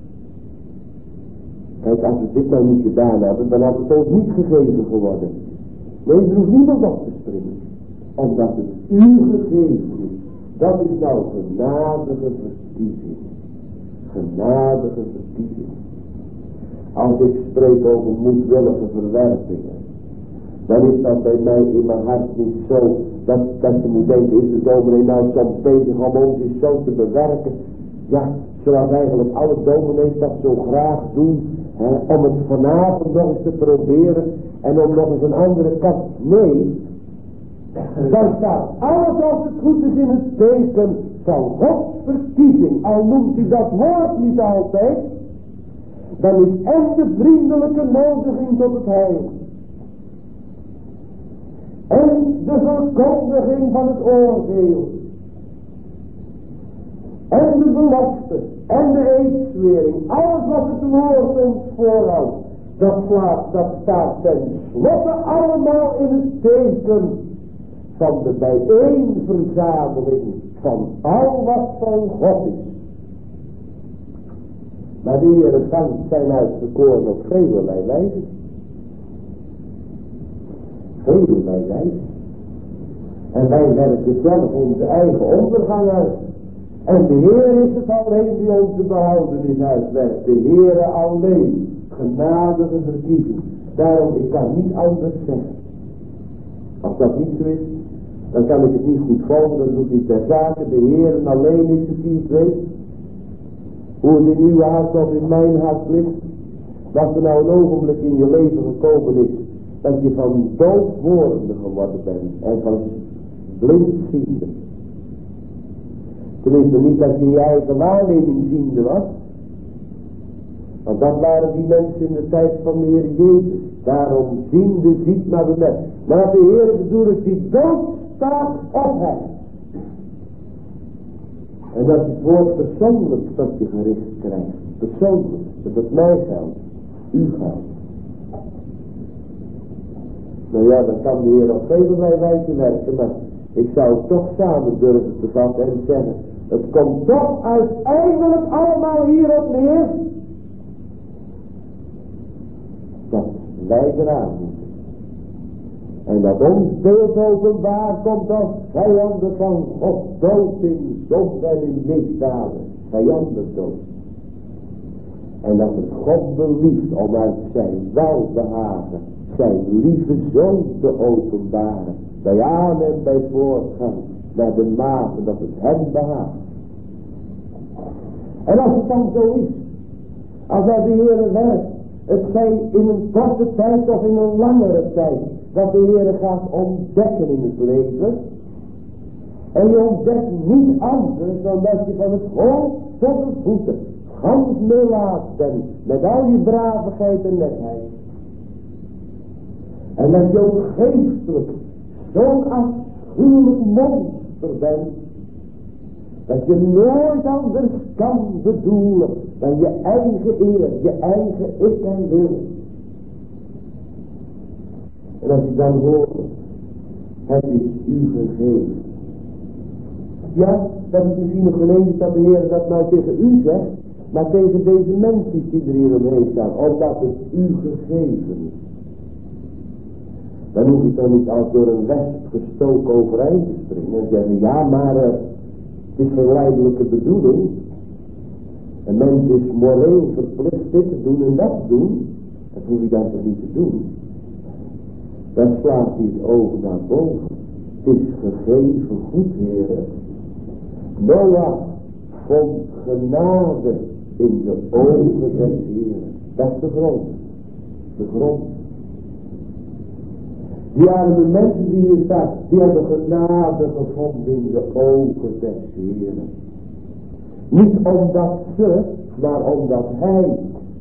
kijk, als we dit nou niet gedaan hadden, dan had het ook niet gegeven geworden. Nee, er hoeft niemand op te springen. Omdat het u gegeven is. Dat is nou genadige verkiezing. Genadige verkiezing. Als ik spreek over moedwillige verwerpingen, dan is dat bij mij in mijn hart niet zo, dat, dat je moet denken, is de dominee nou soms bezig om ons eens zo te bewerken? Ja, zoals eigenlijk alle dominees dat zo graag doen, hè, om het vanavond nog eens te proberen en om nog eens een andere kant. Nee, dan staat alles als het goed is in het teken van Gods verkiezing. Al noemt hij dat woord niet altijd, dan is en de vriendelijke nodiging tot het heil. En de verkondiging van het oordeel. En de belofte. En de eedzwering. Alles wat het woord ons voorhoudt. Dat slaat, dat staat ten slotte allemaal in het teken van de bijeenverzameling van al wat van God is. Maar de Heere gangt zijn uitverkoren op velerlei wijze. Velerlei wijze. En wij werken zelf onze eigen ondergang uit. En de Heer is het alleen die onze behoudenis uitwerkt. De Heere alleen. Genadige verkiezing. Daarom, ik kan niet anders zeggen. Als dat niet zo is, dan kan ik het niet goed volgen. Dan doet niet ter zake. De Heer alleen is het die het weet. Hoe het in uw hart of in mijn hart ligt. Dat er nou een ogenblik in je leven gekomen is. Dat je van doofwordende geworden bent. En van blindziende. Tenminste niet dat je je eigen waarneming ziende was. Want dat waren die mensen in de tijd van de Heer Jezus. Daarom ziende ziet naar de mens. Maar de Heer bedoelt het die doodstaat op hem. En dat je het woord persoonlijk tot je gericht krijgt. Persoonlijk. Dat het mij geldt. U geldt. Nou ja, dan kan de Heer op velerlei wijze werken, maar ik zou het toch samen durven te vatten en zeggen, het komt toch uiteindelijk allemaal hierop neer, dat wij eraan moeten. En dat ons beeld openbaar komt als vijanden van God, dood in zonde en in misdaden, vijanden dood. En dat het God belieft om uit zijn welbehagen zijn lieve zoon te openbaren, bij aan en bij voortgang, naar de mate dat het hem behaagt. En als het dan zo is, als hij de Heere werkt, het zij in een korte tijd of in een langere tijd, wat de Heere gaat ontdekken in het leven, en je ontdekt niet anders dan dat je van het hoofd tot de voeten gans meelaat bent, met al je bravigheid en netheid. En dat je ook geestelijk zo'n afschuwelijk monster bent, dat je nooit anders kan bedoelen dan je eigen eer, je eigen ik en wil. En als je dan hoort, het is u gegeven. Ja, dat is misschien nog geen eens dat de Heer dat nou tegen u zegt, maar tegen deze mensen die er hier omheen staan, omdat het u gegeven is. Dan hoef ik dan niet als door een wesp gestoken overeind te springen en zeggen, ja maar uh, het is verleidelijke bedoeling. Een mens is moreel verplicht dit te doen en dat te doen. Dat hoef je dan toch niet te doen. Dan slaat hij het oog naar boven. Het is gegeven goed, heren. Noach vond genade in de ogen des Heren. Dat is de grond. De grond. Die arme mensen die hier staan, die hebben genade gevonden in de ogen des Heren. Niet omdat ze, maar omdat hij.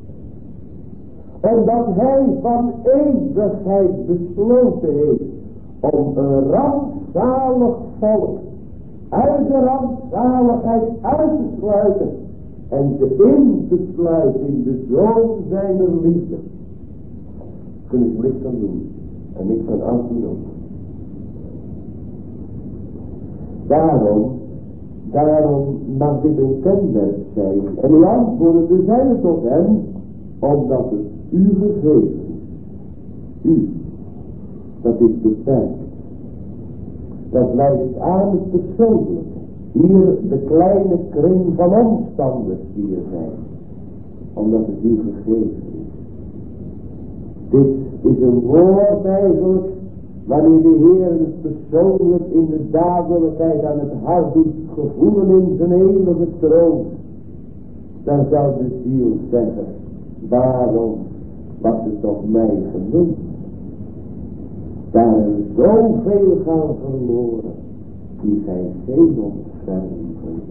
Omdat hij van eeuwigheid besloten heeft om een rampzalig volk uit de rampzaligheid uit te sluiten en ze in te sluiten in de zoon zijner liefde. Kunnen ze niks aan doen en niks aan afdoen ook. Daarom, daarom mag dit een kenmerk zijn. En die antwoorden zeiden tot hem, omdat het u gegeven is. U, dat is beperkt. Dat wijst aan het persoonlijke. Hier de kleine kring van omstanders die er zijn. Omdat het u gegeven is. Dit is een woord eigenlijk, wanneer de Heer het persoonlijk in de dadelijkheid aan het hart doet gevoelen in zijn eeuwige troon. Dan zou de ziel zeggen, waarom was het toch mij genoemd? Daar er zoveel gaan verloren, die gij geen ontferming kunt.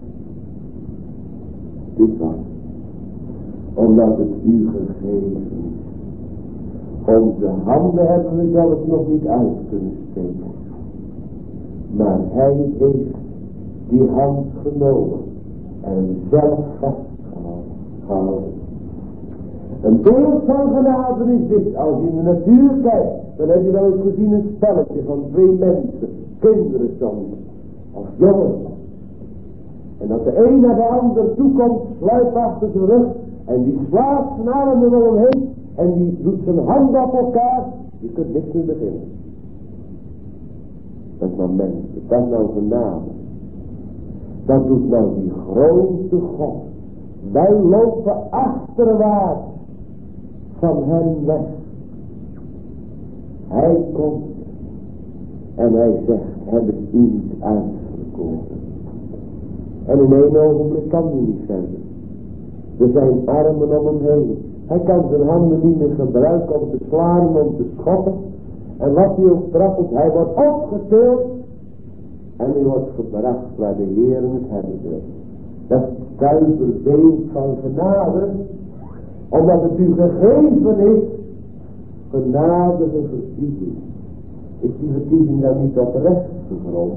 Dit was, omdat het u gegeven is. Onze handen hebben we zelfs nog niet uit kunnen steken. Maar hij heeft die hand genomen en zelf vastgehouden. Een beeld van genade is dit. Als je in de natuur kijkt, dan heb je wel eens gezien een spelletje van twee mensen, kinderen soms, of jongens. En dat de een naar de ander toekomt, sluit achter zijn rug, en die slaat zijn armen om hem heen, en die doet zijn handen op elkaar, je kunt niks meer beginnen. Dat is nou mensen, dat is nou genade. Dat doet nou die grote God. Wij lopen achterwaarts van hem weg. Hij komt en hij zegt, heb ik u niet uitverkoren. En in één ogenblik kan hij niet verder. Er zijn armen om hem heen. Hij kan zijn handen niet meer gebruiken om te slaan, om te schoppen. En wat hij ook trappelt, hij wordt opgetild. En hij wordt gebracht waar de Heer het hebben wil. Dat kuiperbeeld van genade, omdat het u gegeven is, genadige verkiezing. Is die verkiezing dan niet op recht gegrond?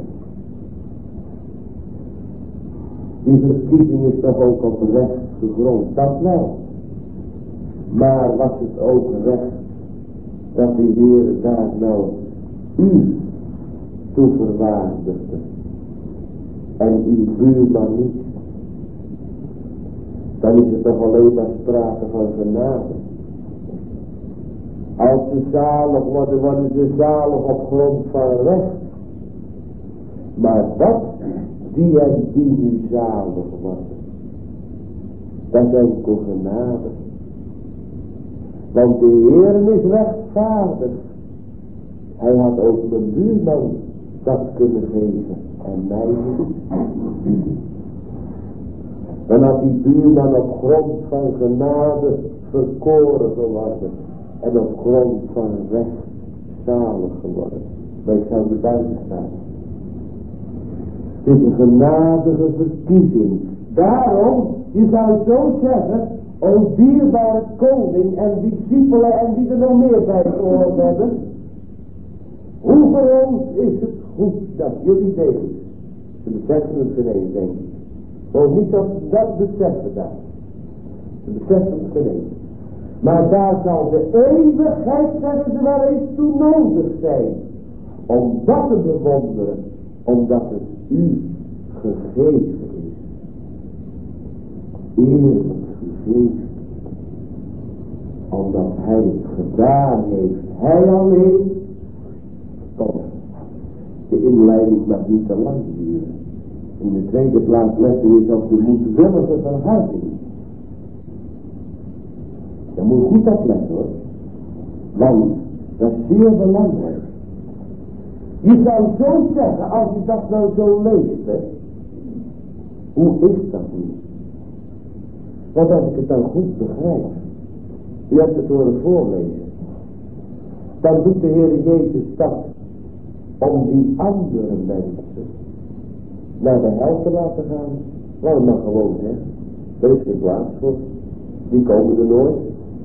Die verkiezing is toch ook op recht gegrond, dat wel. Maar was het ook recht dat de Heer daar nou u toe verwaardigde en uw buurman niet, dan is het toch alleen maar sprake van genade. Als ze zalig worden, worden ze zalig op grond van recht. Maar dat, die en die nu zalig worden, dat is enkel genade. Want de Heer is rechtvaardig. Hij had ook mijn buurman dat kunnen geven en mij niet. Dan had die buurman op grond van genade verkoren geworden en op grond van recht zalig geworden. Wij zouden buiten staan. Het is een genadige verkiezing. Daarom, je zou zo zeggen, o dierbare koning en discipelen en die er nog meer bij gehoord hebben. Hoe voor ons is het goed dat jullie deze, ze beseffen het geen eens, denk ik. Oh, niet dat ze dat beseffen daar. Ze beseffen het geen eens. Maar daar zal de eeuwigheid, zeggen ze, wel eens toe nodig zijn. Om dat te bewonderen, omdat het u gegeven is. Eerlijk gegeven. Omdat hij het gedaan heeft. Hij alleen. Kom. De inleiding mag niet te lang duren. In de tweede plaats letten is op de moedwillige verharding. Daar moet je goed opletten hoor. Want dat is zeer belangrijk. Je zou zo zeggen, als je dat nou zo leest, hè. Hoe is dat nu? Want als ik het dan goed begrijp, u hebt het horen voorlezen, dan doet de Heer Jezus dat om die andere mensen naar de hel te laten gaan. Waarom maar gewoon zeggen, er is geen plaats voor, die komen er nooit.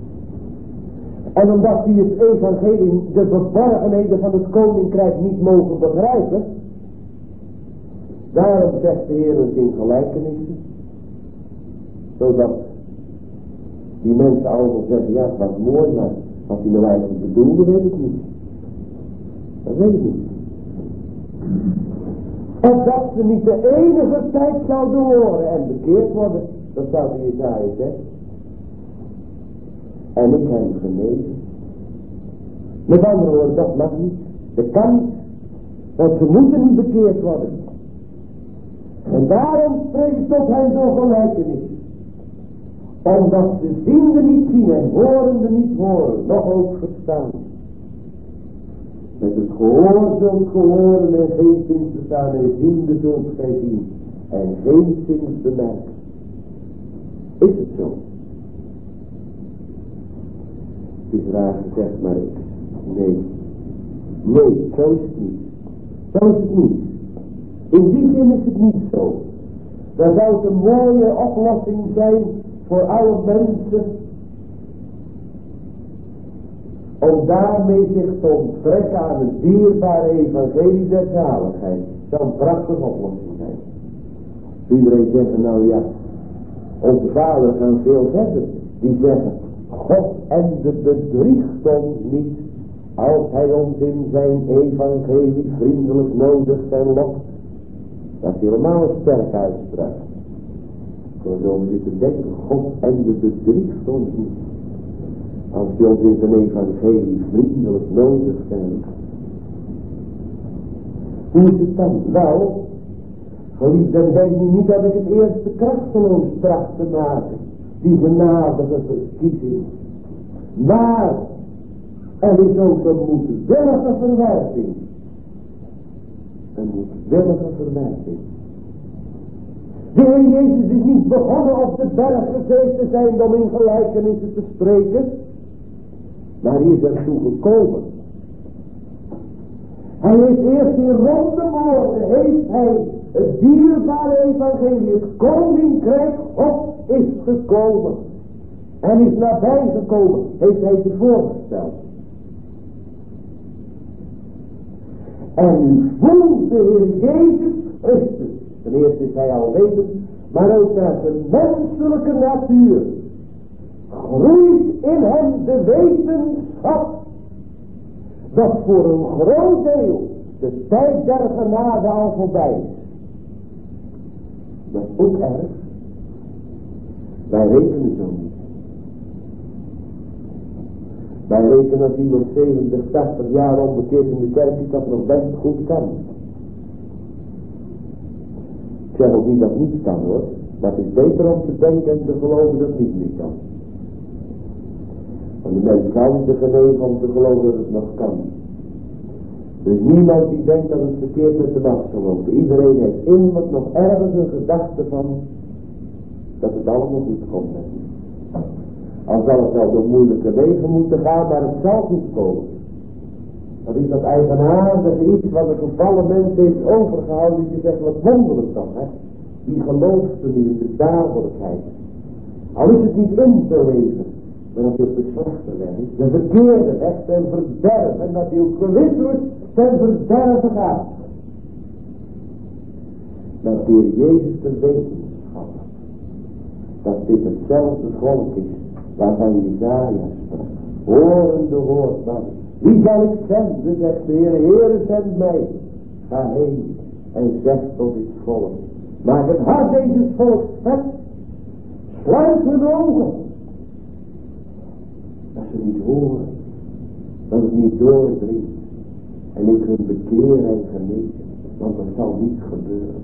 En omdat die het evangelie, de verborgenheden van het koninkrijk niet mogen begrijpen, daarom zegt de Heer het in gelijkenissen, zodat die mensen allemaal zeggen, ja het was mooi, maar wat hij nou eigenlijk bedoelde, weet ik niet. Dat weet ik niet. En dat ze niet de enige tijd zouden horen en bekeerd worden, dat zou de Jesaja zeggen. En ik heb hem genezen. Met andere woorden, dat mag niet. Dat kan niet. Want ze moeten niet bekeerd worden. En daarom spreek ik tot hen door gelijkenis. Omdat de ziende niet zien en horende niet horen, nog ook verstaan. Met het gehoor zult gehoren en geen zins verstaan en ziende zult gij zien en geen zins bemerken. Is het zo? Het is raar gezegd, maar ik. Nee. Nee, zo is het niet. Zo is het niet. In die zin is het niet zo. Dat zou het een mooie oplossing zijn voor alle mensen. Om daarmee zich te onttrekken aan het dierbare evangelie der zaligheid. Dat zou een prachtige oplossing zijn. Iedereen zegt nou ja, onze vader gaan veel verder. Die zeggen, God en de bedriegt ons niet, als hij ons in zijn evangelie vriendelijk nodigt en lokt. Dat is helemaal een sterke uitspraak. Zo zitten denken, God en de bedriegt ons niet, als hij ons in zijn evangelie vriendelijk nodigt en lokt. Hoe is het dan? Wel, geliefden, denk nu niet dat ik het eerste krachteloos tracht te maken, die genadige verkiezing. Maar er is ook een moedwillige verwerping. Een moedwillige verwerping. De Heer Jezus is niet begonnen op de berg gezeten te zijn om in gelijkenissen te spreken. Maar hij is ertoe gekomen. Hij heeft eerst in ronde woorden, heeft hij het dierbare evangelie, het koninkrijk God is gekomen. En is nabij gekomen, heeft hij ze voorgesteld. En u voelt de Heer Jezus Christus. Ten eerste is hij al levend, maar ook naar zijn menselijke natuur. Groeit in hem de wetenschap dat voor een groot deel de tijd der genade al voorbij is. Dat is ook erg. Wij rekenen zo niet. Wij rekenen dat iemand zeventig, tachtig jaar onbekeerd in de kerk is, dat nog best goed kan. Ik zeg ook niet dat het niet kan hoor. Maar het is beter om te denken en te geloven dat het niet meer kan. Want de mens kan te genegen om te geloven dat het nog kan. Er is niemand die denkt dat het verkeerd met de macht gelopen. Iedereen heeft iemand nog ergens een gedachte van dat het allemaal goed komt. Al zal het wel door moeilijke wegen moeten gaan, maar het zal goed komen. Dat is dat eigenaardige iets wat een gevallen mens heeft overgehouden. Die zegt wat wonderlijk dan, hè. Die gelooft er nu in de dadelijkheid. Al is het niet in te leven, maar dat hij op de slechte weg is. De verkeerde weg, ten verderf. En dat hij ook gewis wordt, ten verderven gaat. Dat de Heer Jezus te weten schat. Dat dit hetzelfde volk is, waarvan Jesaja sprak. Horende hoort maar. Wie zal ik zenden, zegt de Heer, Heere zend mij. Ga heen en zeg tot dit volk. Maak het hart deze volk vet. Sluit hun ogen. Dat ze niet horen. Dat het niet doordringt. En ik hun bekeren en genezen. Want dat zal niet gebeuren.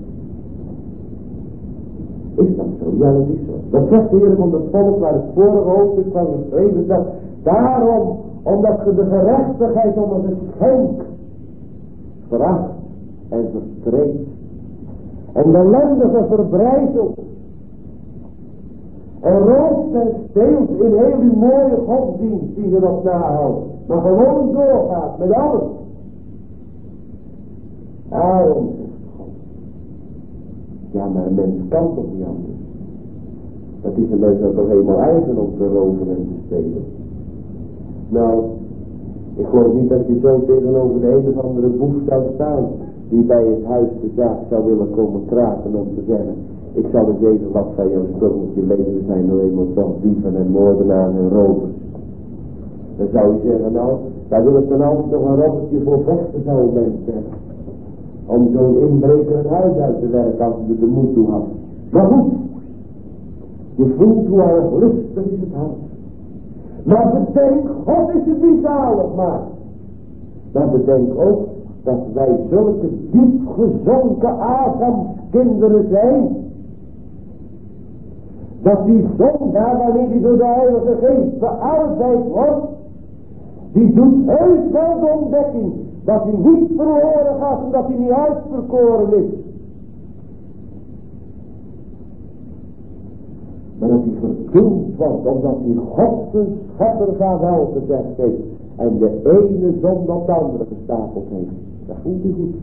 Is dat zo? Ja, dat is zo. Dat zegt de Heer van het volk waar het vorige hoofdstuk van geschreven staat. Daarom, omdat ge de gerechtigheid om een geschenk veracht en verstreekt. En de ellendige verbrijzelt. En rooft en steelt in heel uw mooie godsdienst die je nog nahoudt. Maar gewoon doorgaat met alles. Daarom zegt God. Ja, maar een mens kan toch niet anders. Dat is een mens toch helemaal eigen om te roven en te stelen. Nou, ik geloof niet dat je zo tegenover de een of andere boef zou staan. Die bij het huis de zaak zou willen komen kraken om te zeggen. Ik zal eens even wat van jouw spulletjes lezen. We zijn nou eenmaal toch dieven en moordenaars en rovers. Dan zou je zeggen, nou, daar wil ik dan altijd nog een robbertje voor vechten, zou een mens zeggen. Om zo'n inbreker het huis uit te werken als je er de moed toe had. Maar goed, je voelt hoe erg lustig is het hart. Maar bedenk, God is het niet zalig maakt. Maar bedenk ook dat wij zulke diep gezonken Adamskinderen zijn. Dat die zondaar, wanneer die door de Heilige Geest bearbeid wordt, die doet heus wel de ontdekking dat hij niet verloren gaat en dat hij niet uitverkoren is. Maar dat hij verdoemd wordt omdat hij God zijn schepper van wel gezegd heeft en de ene zonde op de andere gestapeld heeft. Dat voelt hij goed.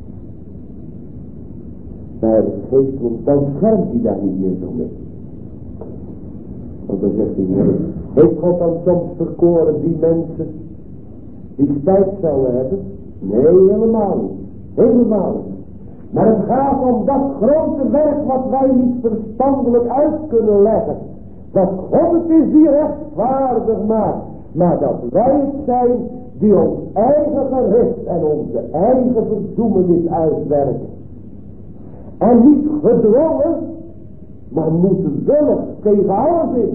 Maar de Geest komt, dan schermt hij daar niet meer zo mee. Want dan zegt hij, heeft God dan soms verkoren die mensen die spijt zouden hebben? Nee, helemaal niet. Helemaal niet. Maar het gaat om dat grote werk wat wij niet verstandelijk uit kunnen leggen. Dat God het is die rechtvaardig maakt. Maar dat wij het zijn die ons eigen gericht en onze eigen verdoemenis uitwerken. En niet gedwongen, maar moedwillig tegen alles in.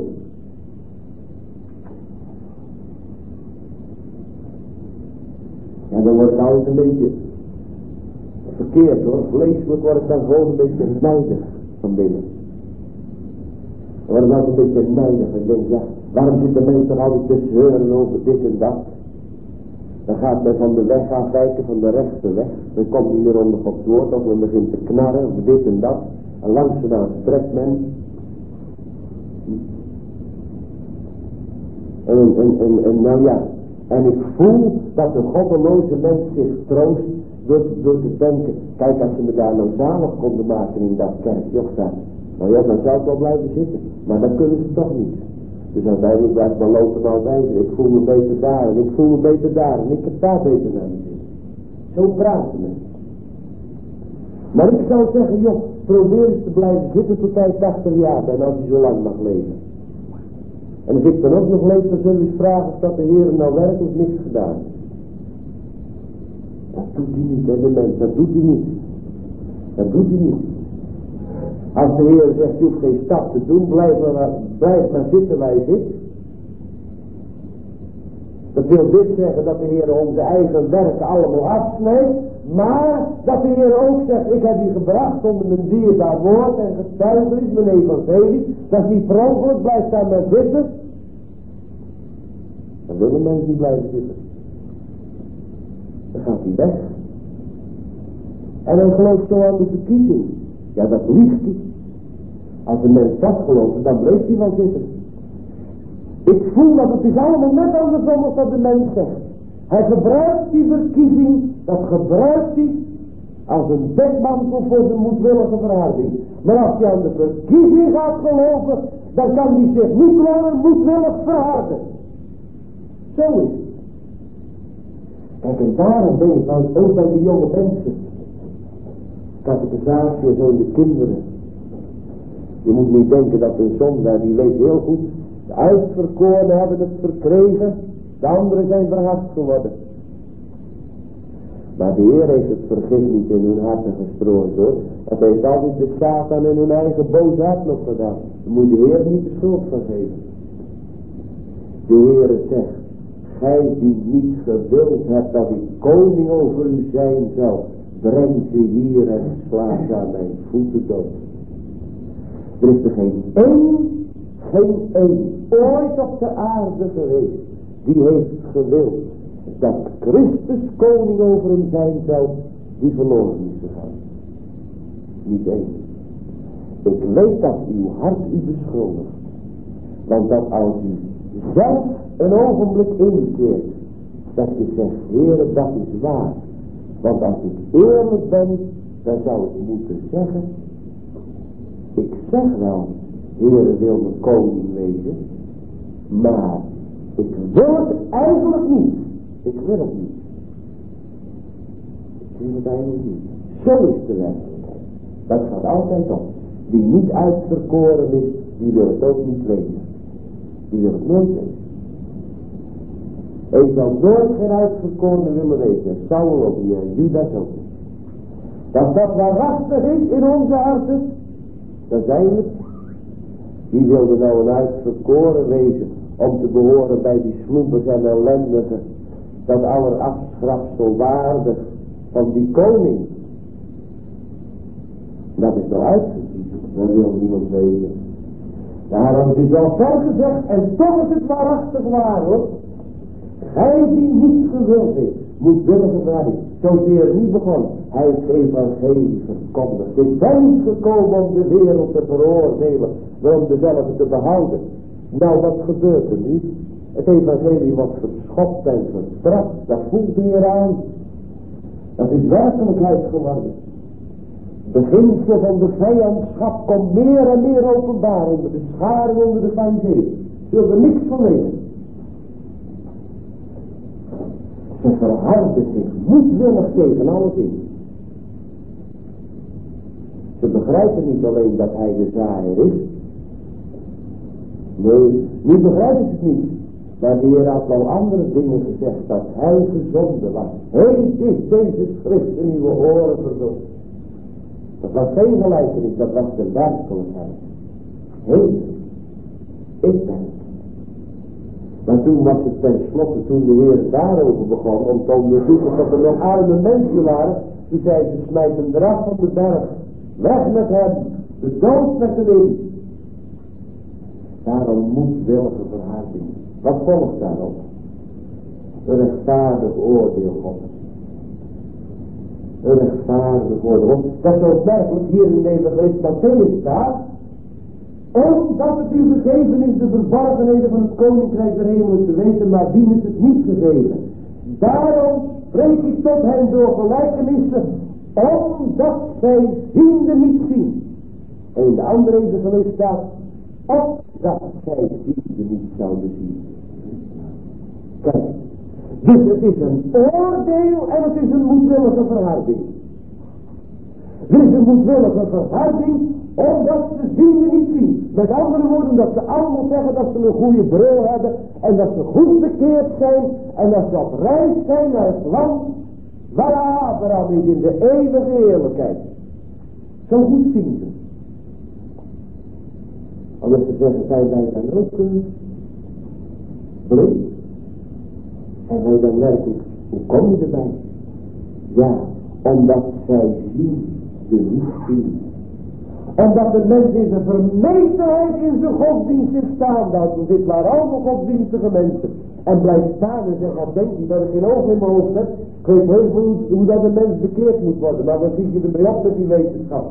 Ja, dan wordt het altijd een beetje verkeerd hoor. Vleeselijk wordt het dan gewoon een beetje nijdig van binnen. Dan wordt het altijd een beetje nijdig en denk ja, waarom zit de mens toch altijd te zeuren over dit en dat? Dan gaat men van de weg afwijken, van de rechte weg. Dan komt niet meer onder Gods woord, of men begint te knarren, of dit en dat. En langzaamaan trekt men. En, en, en, en nou ja, en ik voel dat de goddeloze mens zich troost door, door te denken. Kijk, als ze me daar nou zalig konden maken in dat kerkje, of dat. Nou ja, dan zou ik wel blijven zitten. Maar dat kunnen ze toch niet. Dus uiteindelijk blijft maar lopen altijd. Ik voel me beter daar en ik voel me beter daar en ik heb daar beter naar me zitten. Zo praten mensen. Maar ik zou zeggen, joh, probeer eens te blijven zitten tot hij tachtig jaar bent, als hij zo lang mag leven. En als ik dan ook nog leef, dan zullen we eens vragen of dat de Heer nou werkelijk niks gedaan heeft. doet hij niet, hè, de mens, dat doet hij niet. Dat doet hij niet. Als de Heer zegt, je hoeft geen stap te doen, blijf maar, blijf maar zitten waar je zit. Dat wil dit zeggen dat de Heer onze eigen werken allemaal afsnijdt, maar dat de Heer ook zegt, ik heb die gebracht onder mijn dierbaar woord en getuigenis, mijn evangelie, dat die per ongeluk blijft daar maar zitten. Dan willen mensen niet blijven zitten. Dan gaat hij weg. En hij gelooft zo aan de verkiezing. Ja, dat liegt hij. Als een mens dat gelooft, dan blijft hij wel zitten. Ik voel dat het is allemaal net andersom als dat de mens zegt. Hij gebruikt die verkiezing, dat gebruikt hij als een dekmantel voor zijn moedwillige verharding. Maar als hij aan de verkiezing gaat geloven, dan kan hij zich niet langer moedwillig verharden. Zo is het. Kijk, en daarom denk ik dan ook bij die jonge mensen. Catechisatie, zo de kinderen. Je moet niet denken dat een zondaar, die weet heel goed, de uitverkorenen hebben het verkregen, de anderen zijn verhard geworden. Maar de Heer heeft het vergif niet in hun harten gestrooid, hoor. Dat heeft altijd de Satan in hun eigen boze hart nog gedaan. Daar moet de Heer niet de schuld van geven. De Heer zegt, gij die niet gewild hebt dat ik koning over u zijn zal, breng ze hier en sla ze aan mijn voeten dood. Er is er geen één, geen één, ooit op de aarde geweest, die heeft gewild dat Christus koning over hem zijn zou, die verloren is gegaan. Niet één. Ik weet dat uw hart u beschuldigt. Want dat als u zelf een ogenblik inkeert, dat je zegt, Heere, dat is waar. Want als ik eerlijk ben, dan zou ik moeten zeggen, ik zeg wel, Heere wil mijn koning wezen, maar ik wil het eigenlijk niet. Ik wil het niet. Ik wil het eigenlijk niet. Zo is de werkelijkheid. Dat gaat altijd op. Die niet uitverkoren is, die wil het ook niet weten. Die wil het nooit weten. Hij zal nooit geen uitverkorene willen weten. Saul ook niet en Judas ook niet. Dat dat waarachtig is in onze harten, dan zijn het. Wie wilde nou een uitverkoren wezen om te behoren bij die sloepers en ellendigen, dat allerafschrapsel waardig van die koning. Dat is wel uitgekiezen, dat wil niemand weten. Daarom is het al ver gezegd en toch is het waarachtig waar, hoor. Gij die niet gewild is, moet willen werden. Zozeer niet begonnen. Hij heeft evangelie verkondigd. Ik ben niet gekomen om de wereld te veroordelen, maar om dezelfde te behouden. Nou, wat gebeurt er nu? Het evangelie wordt verschopt en verstraft. Dat voelt hier aan. Dat is werkelijkheid geworden. De beginsel van de vijandschap komt meer en meer openbaar onder de scharen onder de evangelie. Zult er niks van weten. Ze verharden zich moedwillig tegen alle dingen. Ze begrijpen niet alleen dat hij de zaaier is. Nee, nu begrijpen ze het niet. Maar de Heer had wel andere dingen gezegd, dat hij gezonden was. Heet is deze schrift in uw oren vervuld. Dat was geen gelijkenis, dat was de werkelijkheid. Heet, ik ben het. Maar toen was het tenslotte, toen de Heer daarover begon, om te onderzoeken dat er nog arme mensen waren, toen zei ze, smijt hem eraf van de berg. Weg met hem, de dood met hem in. Daarom moedwillige verharding. Wat volgt daarop? Een rechtvaardig oordeel God. Een rechtvaardig oordeel. Dat is opmerkelijk hier in de evangelie Mattheüs staat. Omdat het u gegeven is de verborgenheden van het koninkrijk der hemelen te weten, maar die is het niet gegeven. Daarom spreek ik tot hen door gelijkenissen, omdat zij ziende niet zien. En in de andere evangelie staat, opdat zij ziende niet zouden zien. Kijk, dus het is een oordeel en het is een moedwillige verharding. Het is een moedwillige verharding omdat ze ziende niet zien. Met andere woorden, dat ze allemaal zeggen dat ze een goede bril hebben en dat ze goed bekeerd zijn en dat ze op reis zijn naar het land Waar Abraham is in de eeuwige eerlijkheid. Zo goed zien ze. Anders te zeggen, zijn wij dan ook uh, blind? En wij dan werkelijk, hoe kom je erbij? Ja, omdat zij zien, de niet zien. Omdat de mens in zijn vermetelheid in zijn godsdienst is staan. Dat er zit maar allemaal godsdienstige mensen. En blijft staan en zegt, wat denk je dat ik geen oog in mijn hoofd heb? Ik weet heel goed hoe dat een mens bekeerd moet worden. Maar wat zie je ermee op met die wetenschap?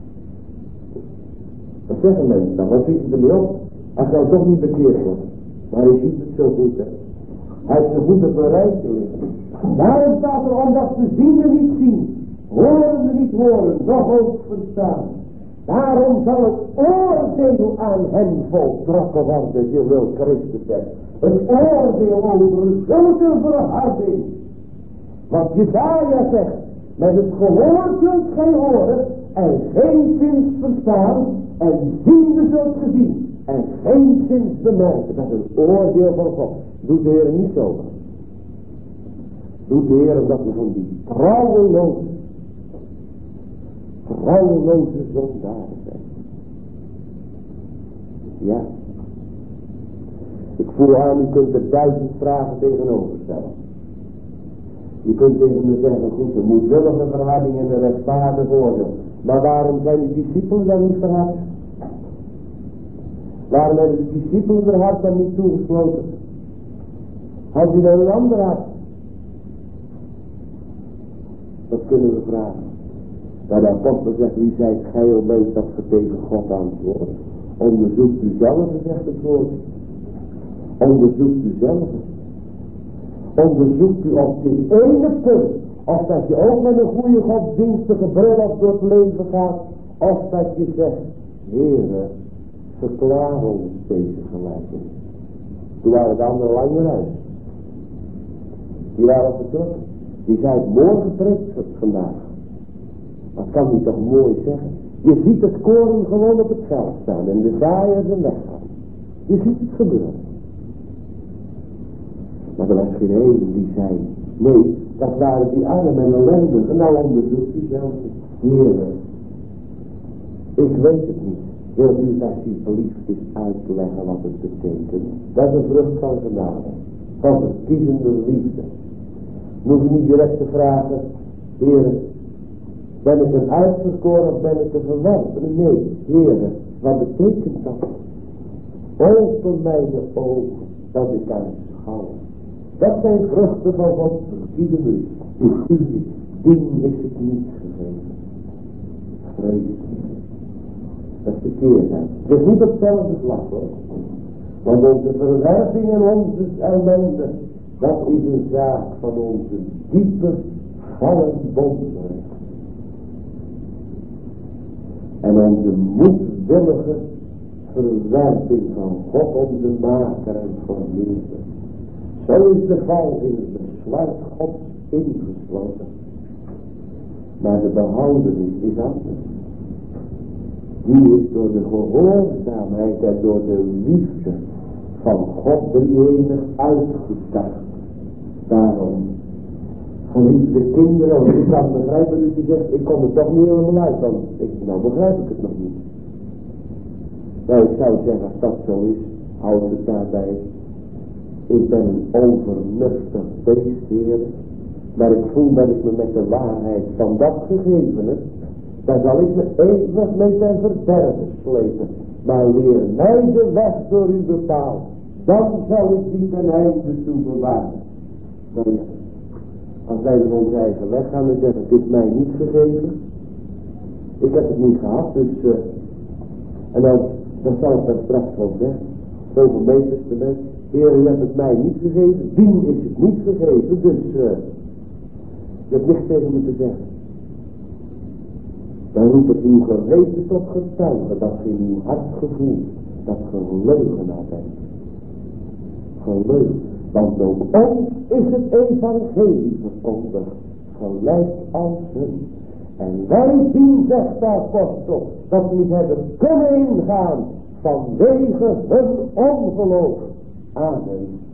Wat zeggen mensen dan? Wat zie je ermee op? Hij zou toch niet bekeerd worden. Maar hij ziet het zo goed, hè. Hij heeft zo goed op een rijtje liggen. Daarom staat er, omdat ze zien en niet zien, horen en niet horen, nog ook verstaan. Daarom zal het oordeel aan hen voltrokken worden, je wil Christus zeggen. Het oordeel over zulke verharding. Want Jesaja zegt, met het gehoor zult gij horen en geen zins verstaan en ziende zult gezien en geen zins bemerken. Dat is het oordeel van God. Doet de Heer niet zo. Doet de Heer omdat we van die trouweloze, trouweloze zondaren zijn. Ja. Ik voel aan, u kunt er duizend vragen tegenover stellen. Je kunt tegen me zeggen, goed, een moedwillige verharding en een rechtvaardige oordeel. Maar waarom zijn de discipelen dan niet verhard? Waarom hebben de discipelen hun hart dan niet toegesloten? Had u dan een ander hart? Dat kunnen we vragen. Maar de apostel zegt, wie zijt gij o mens dat ge tegen God antwoordt? Onderzoekt u zelf, zegt het woord. Onderzoekt u zelf. Onderzoekt u op dit ene punt. Of dat je ook met een goede godsdienstige bril op door het leven gaat. Of dat je zegt, Heere, verklaar ons deze gelijkenis. Toen waren de anderen lang naar huis. Die waren vertrokken. Die zei, morgen preekt vandaag. Dat kan niet toch mooi zeggen. Je ziet het koren gewoon op het veld staan en de zaaiers er weggaan. Je ziet het gebeuren. Maar er was geen een die zei, nee, dat waren die armen en ellendigen. Nou onderzoekt u zelf. Heere, ik weet het niet. Wilt u alsjeblieft eens uitleggen wat het betekent? Dat is een vrucht van genade. Van verkiezende liefde. Moet je niet direct te vragen, Heere, ben ik een uitverkoren of ben ik een verworpen? Nee, Heere, wat betekent dat? Open mij de ogen, dat ik aanschouw. Dat zijn vruchten van Gods verkiezende liefde. Die is het niet gegeven. Vrees niet. Dat is de keerheid. Het is niet op hetzelfde vlak hoor. Want onze verwerping en onze ellende, dat is een zaak van onze diepe vallen bondsrecht. En onze moedwillige verwerping van God onze maker en vermeerder. Zo is de val in het besluit Gods ingesloten. Maar de behoudenis is anders. Die is door de gehoorzaamheid en door de liefde van God drieënig uitgestart. Daarom, geliefde kinderen, want ik kan begrijpen dat je zegt, ik kom er toch niet helemaal uit, want ik, nou begrijp ik het nog niet. Nou, ik zou zeggen, als dat zo is, houd het daarbij. Ik ben een overnuchtig beest, Heer, maar ik voel dat ik me met de waarheid van dat gegevene, daar zal ik me eeuwig mee ten verderven slepen. Maar leer mij de weg door u bepaald, dan zal ik die ten einde toe bewaren. Nou ja, als wij van onze eigen weg gaan en zeggen, het is mij niet gegeven, ik heb het niet gehad, dus, uh, en dan, dan zal ik daar straks van zeggen, zoveel meters te weg, Heer, u hebt het mij niet gegeven, dien is het niet gegeven, dus, uh, je hebt niks tegen me te zeggen. Dan roep ik uw geweten tot getuige, dat je in uw hart gevoelt, dat ge leugenaar bent. Geleugen. Want ook ons is het evangelie verkondigd, gelijk als hun. En wij zien, zegt de apostel, dat we niet hebben kunnen ingaan vanwege hun ongeloof. Amen.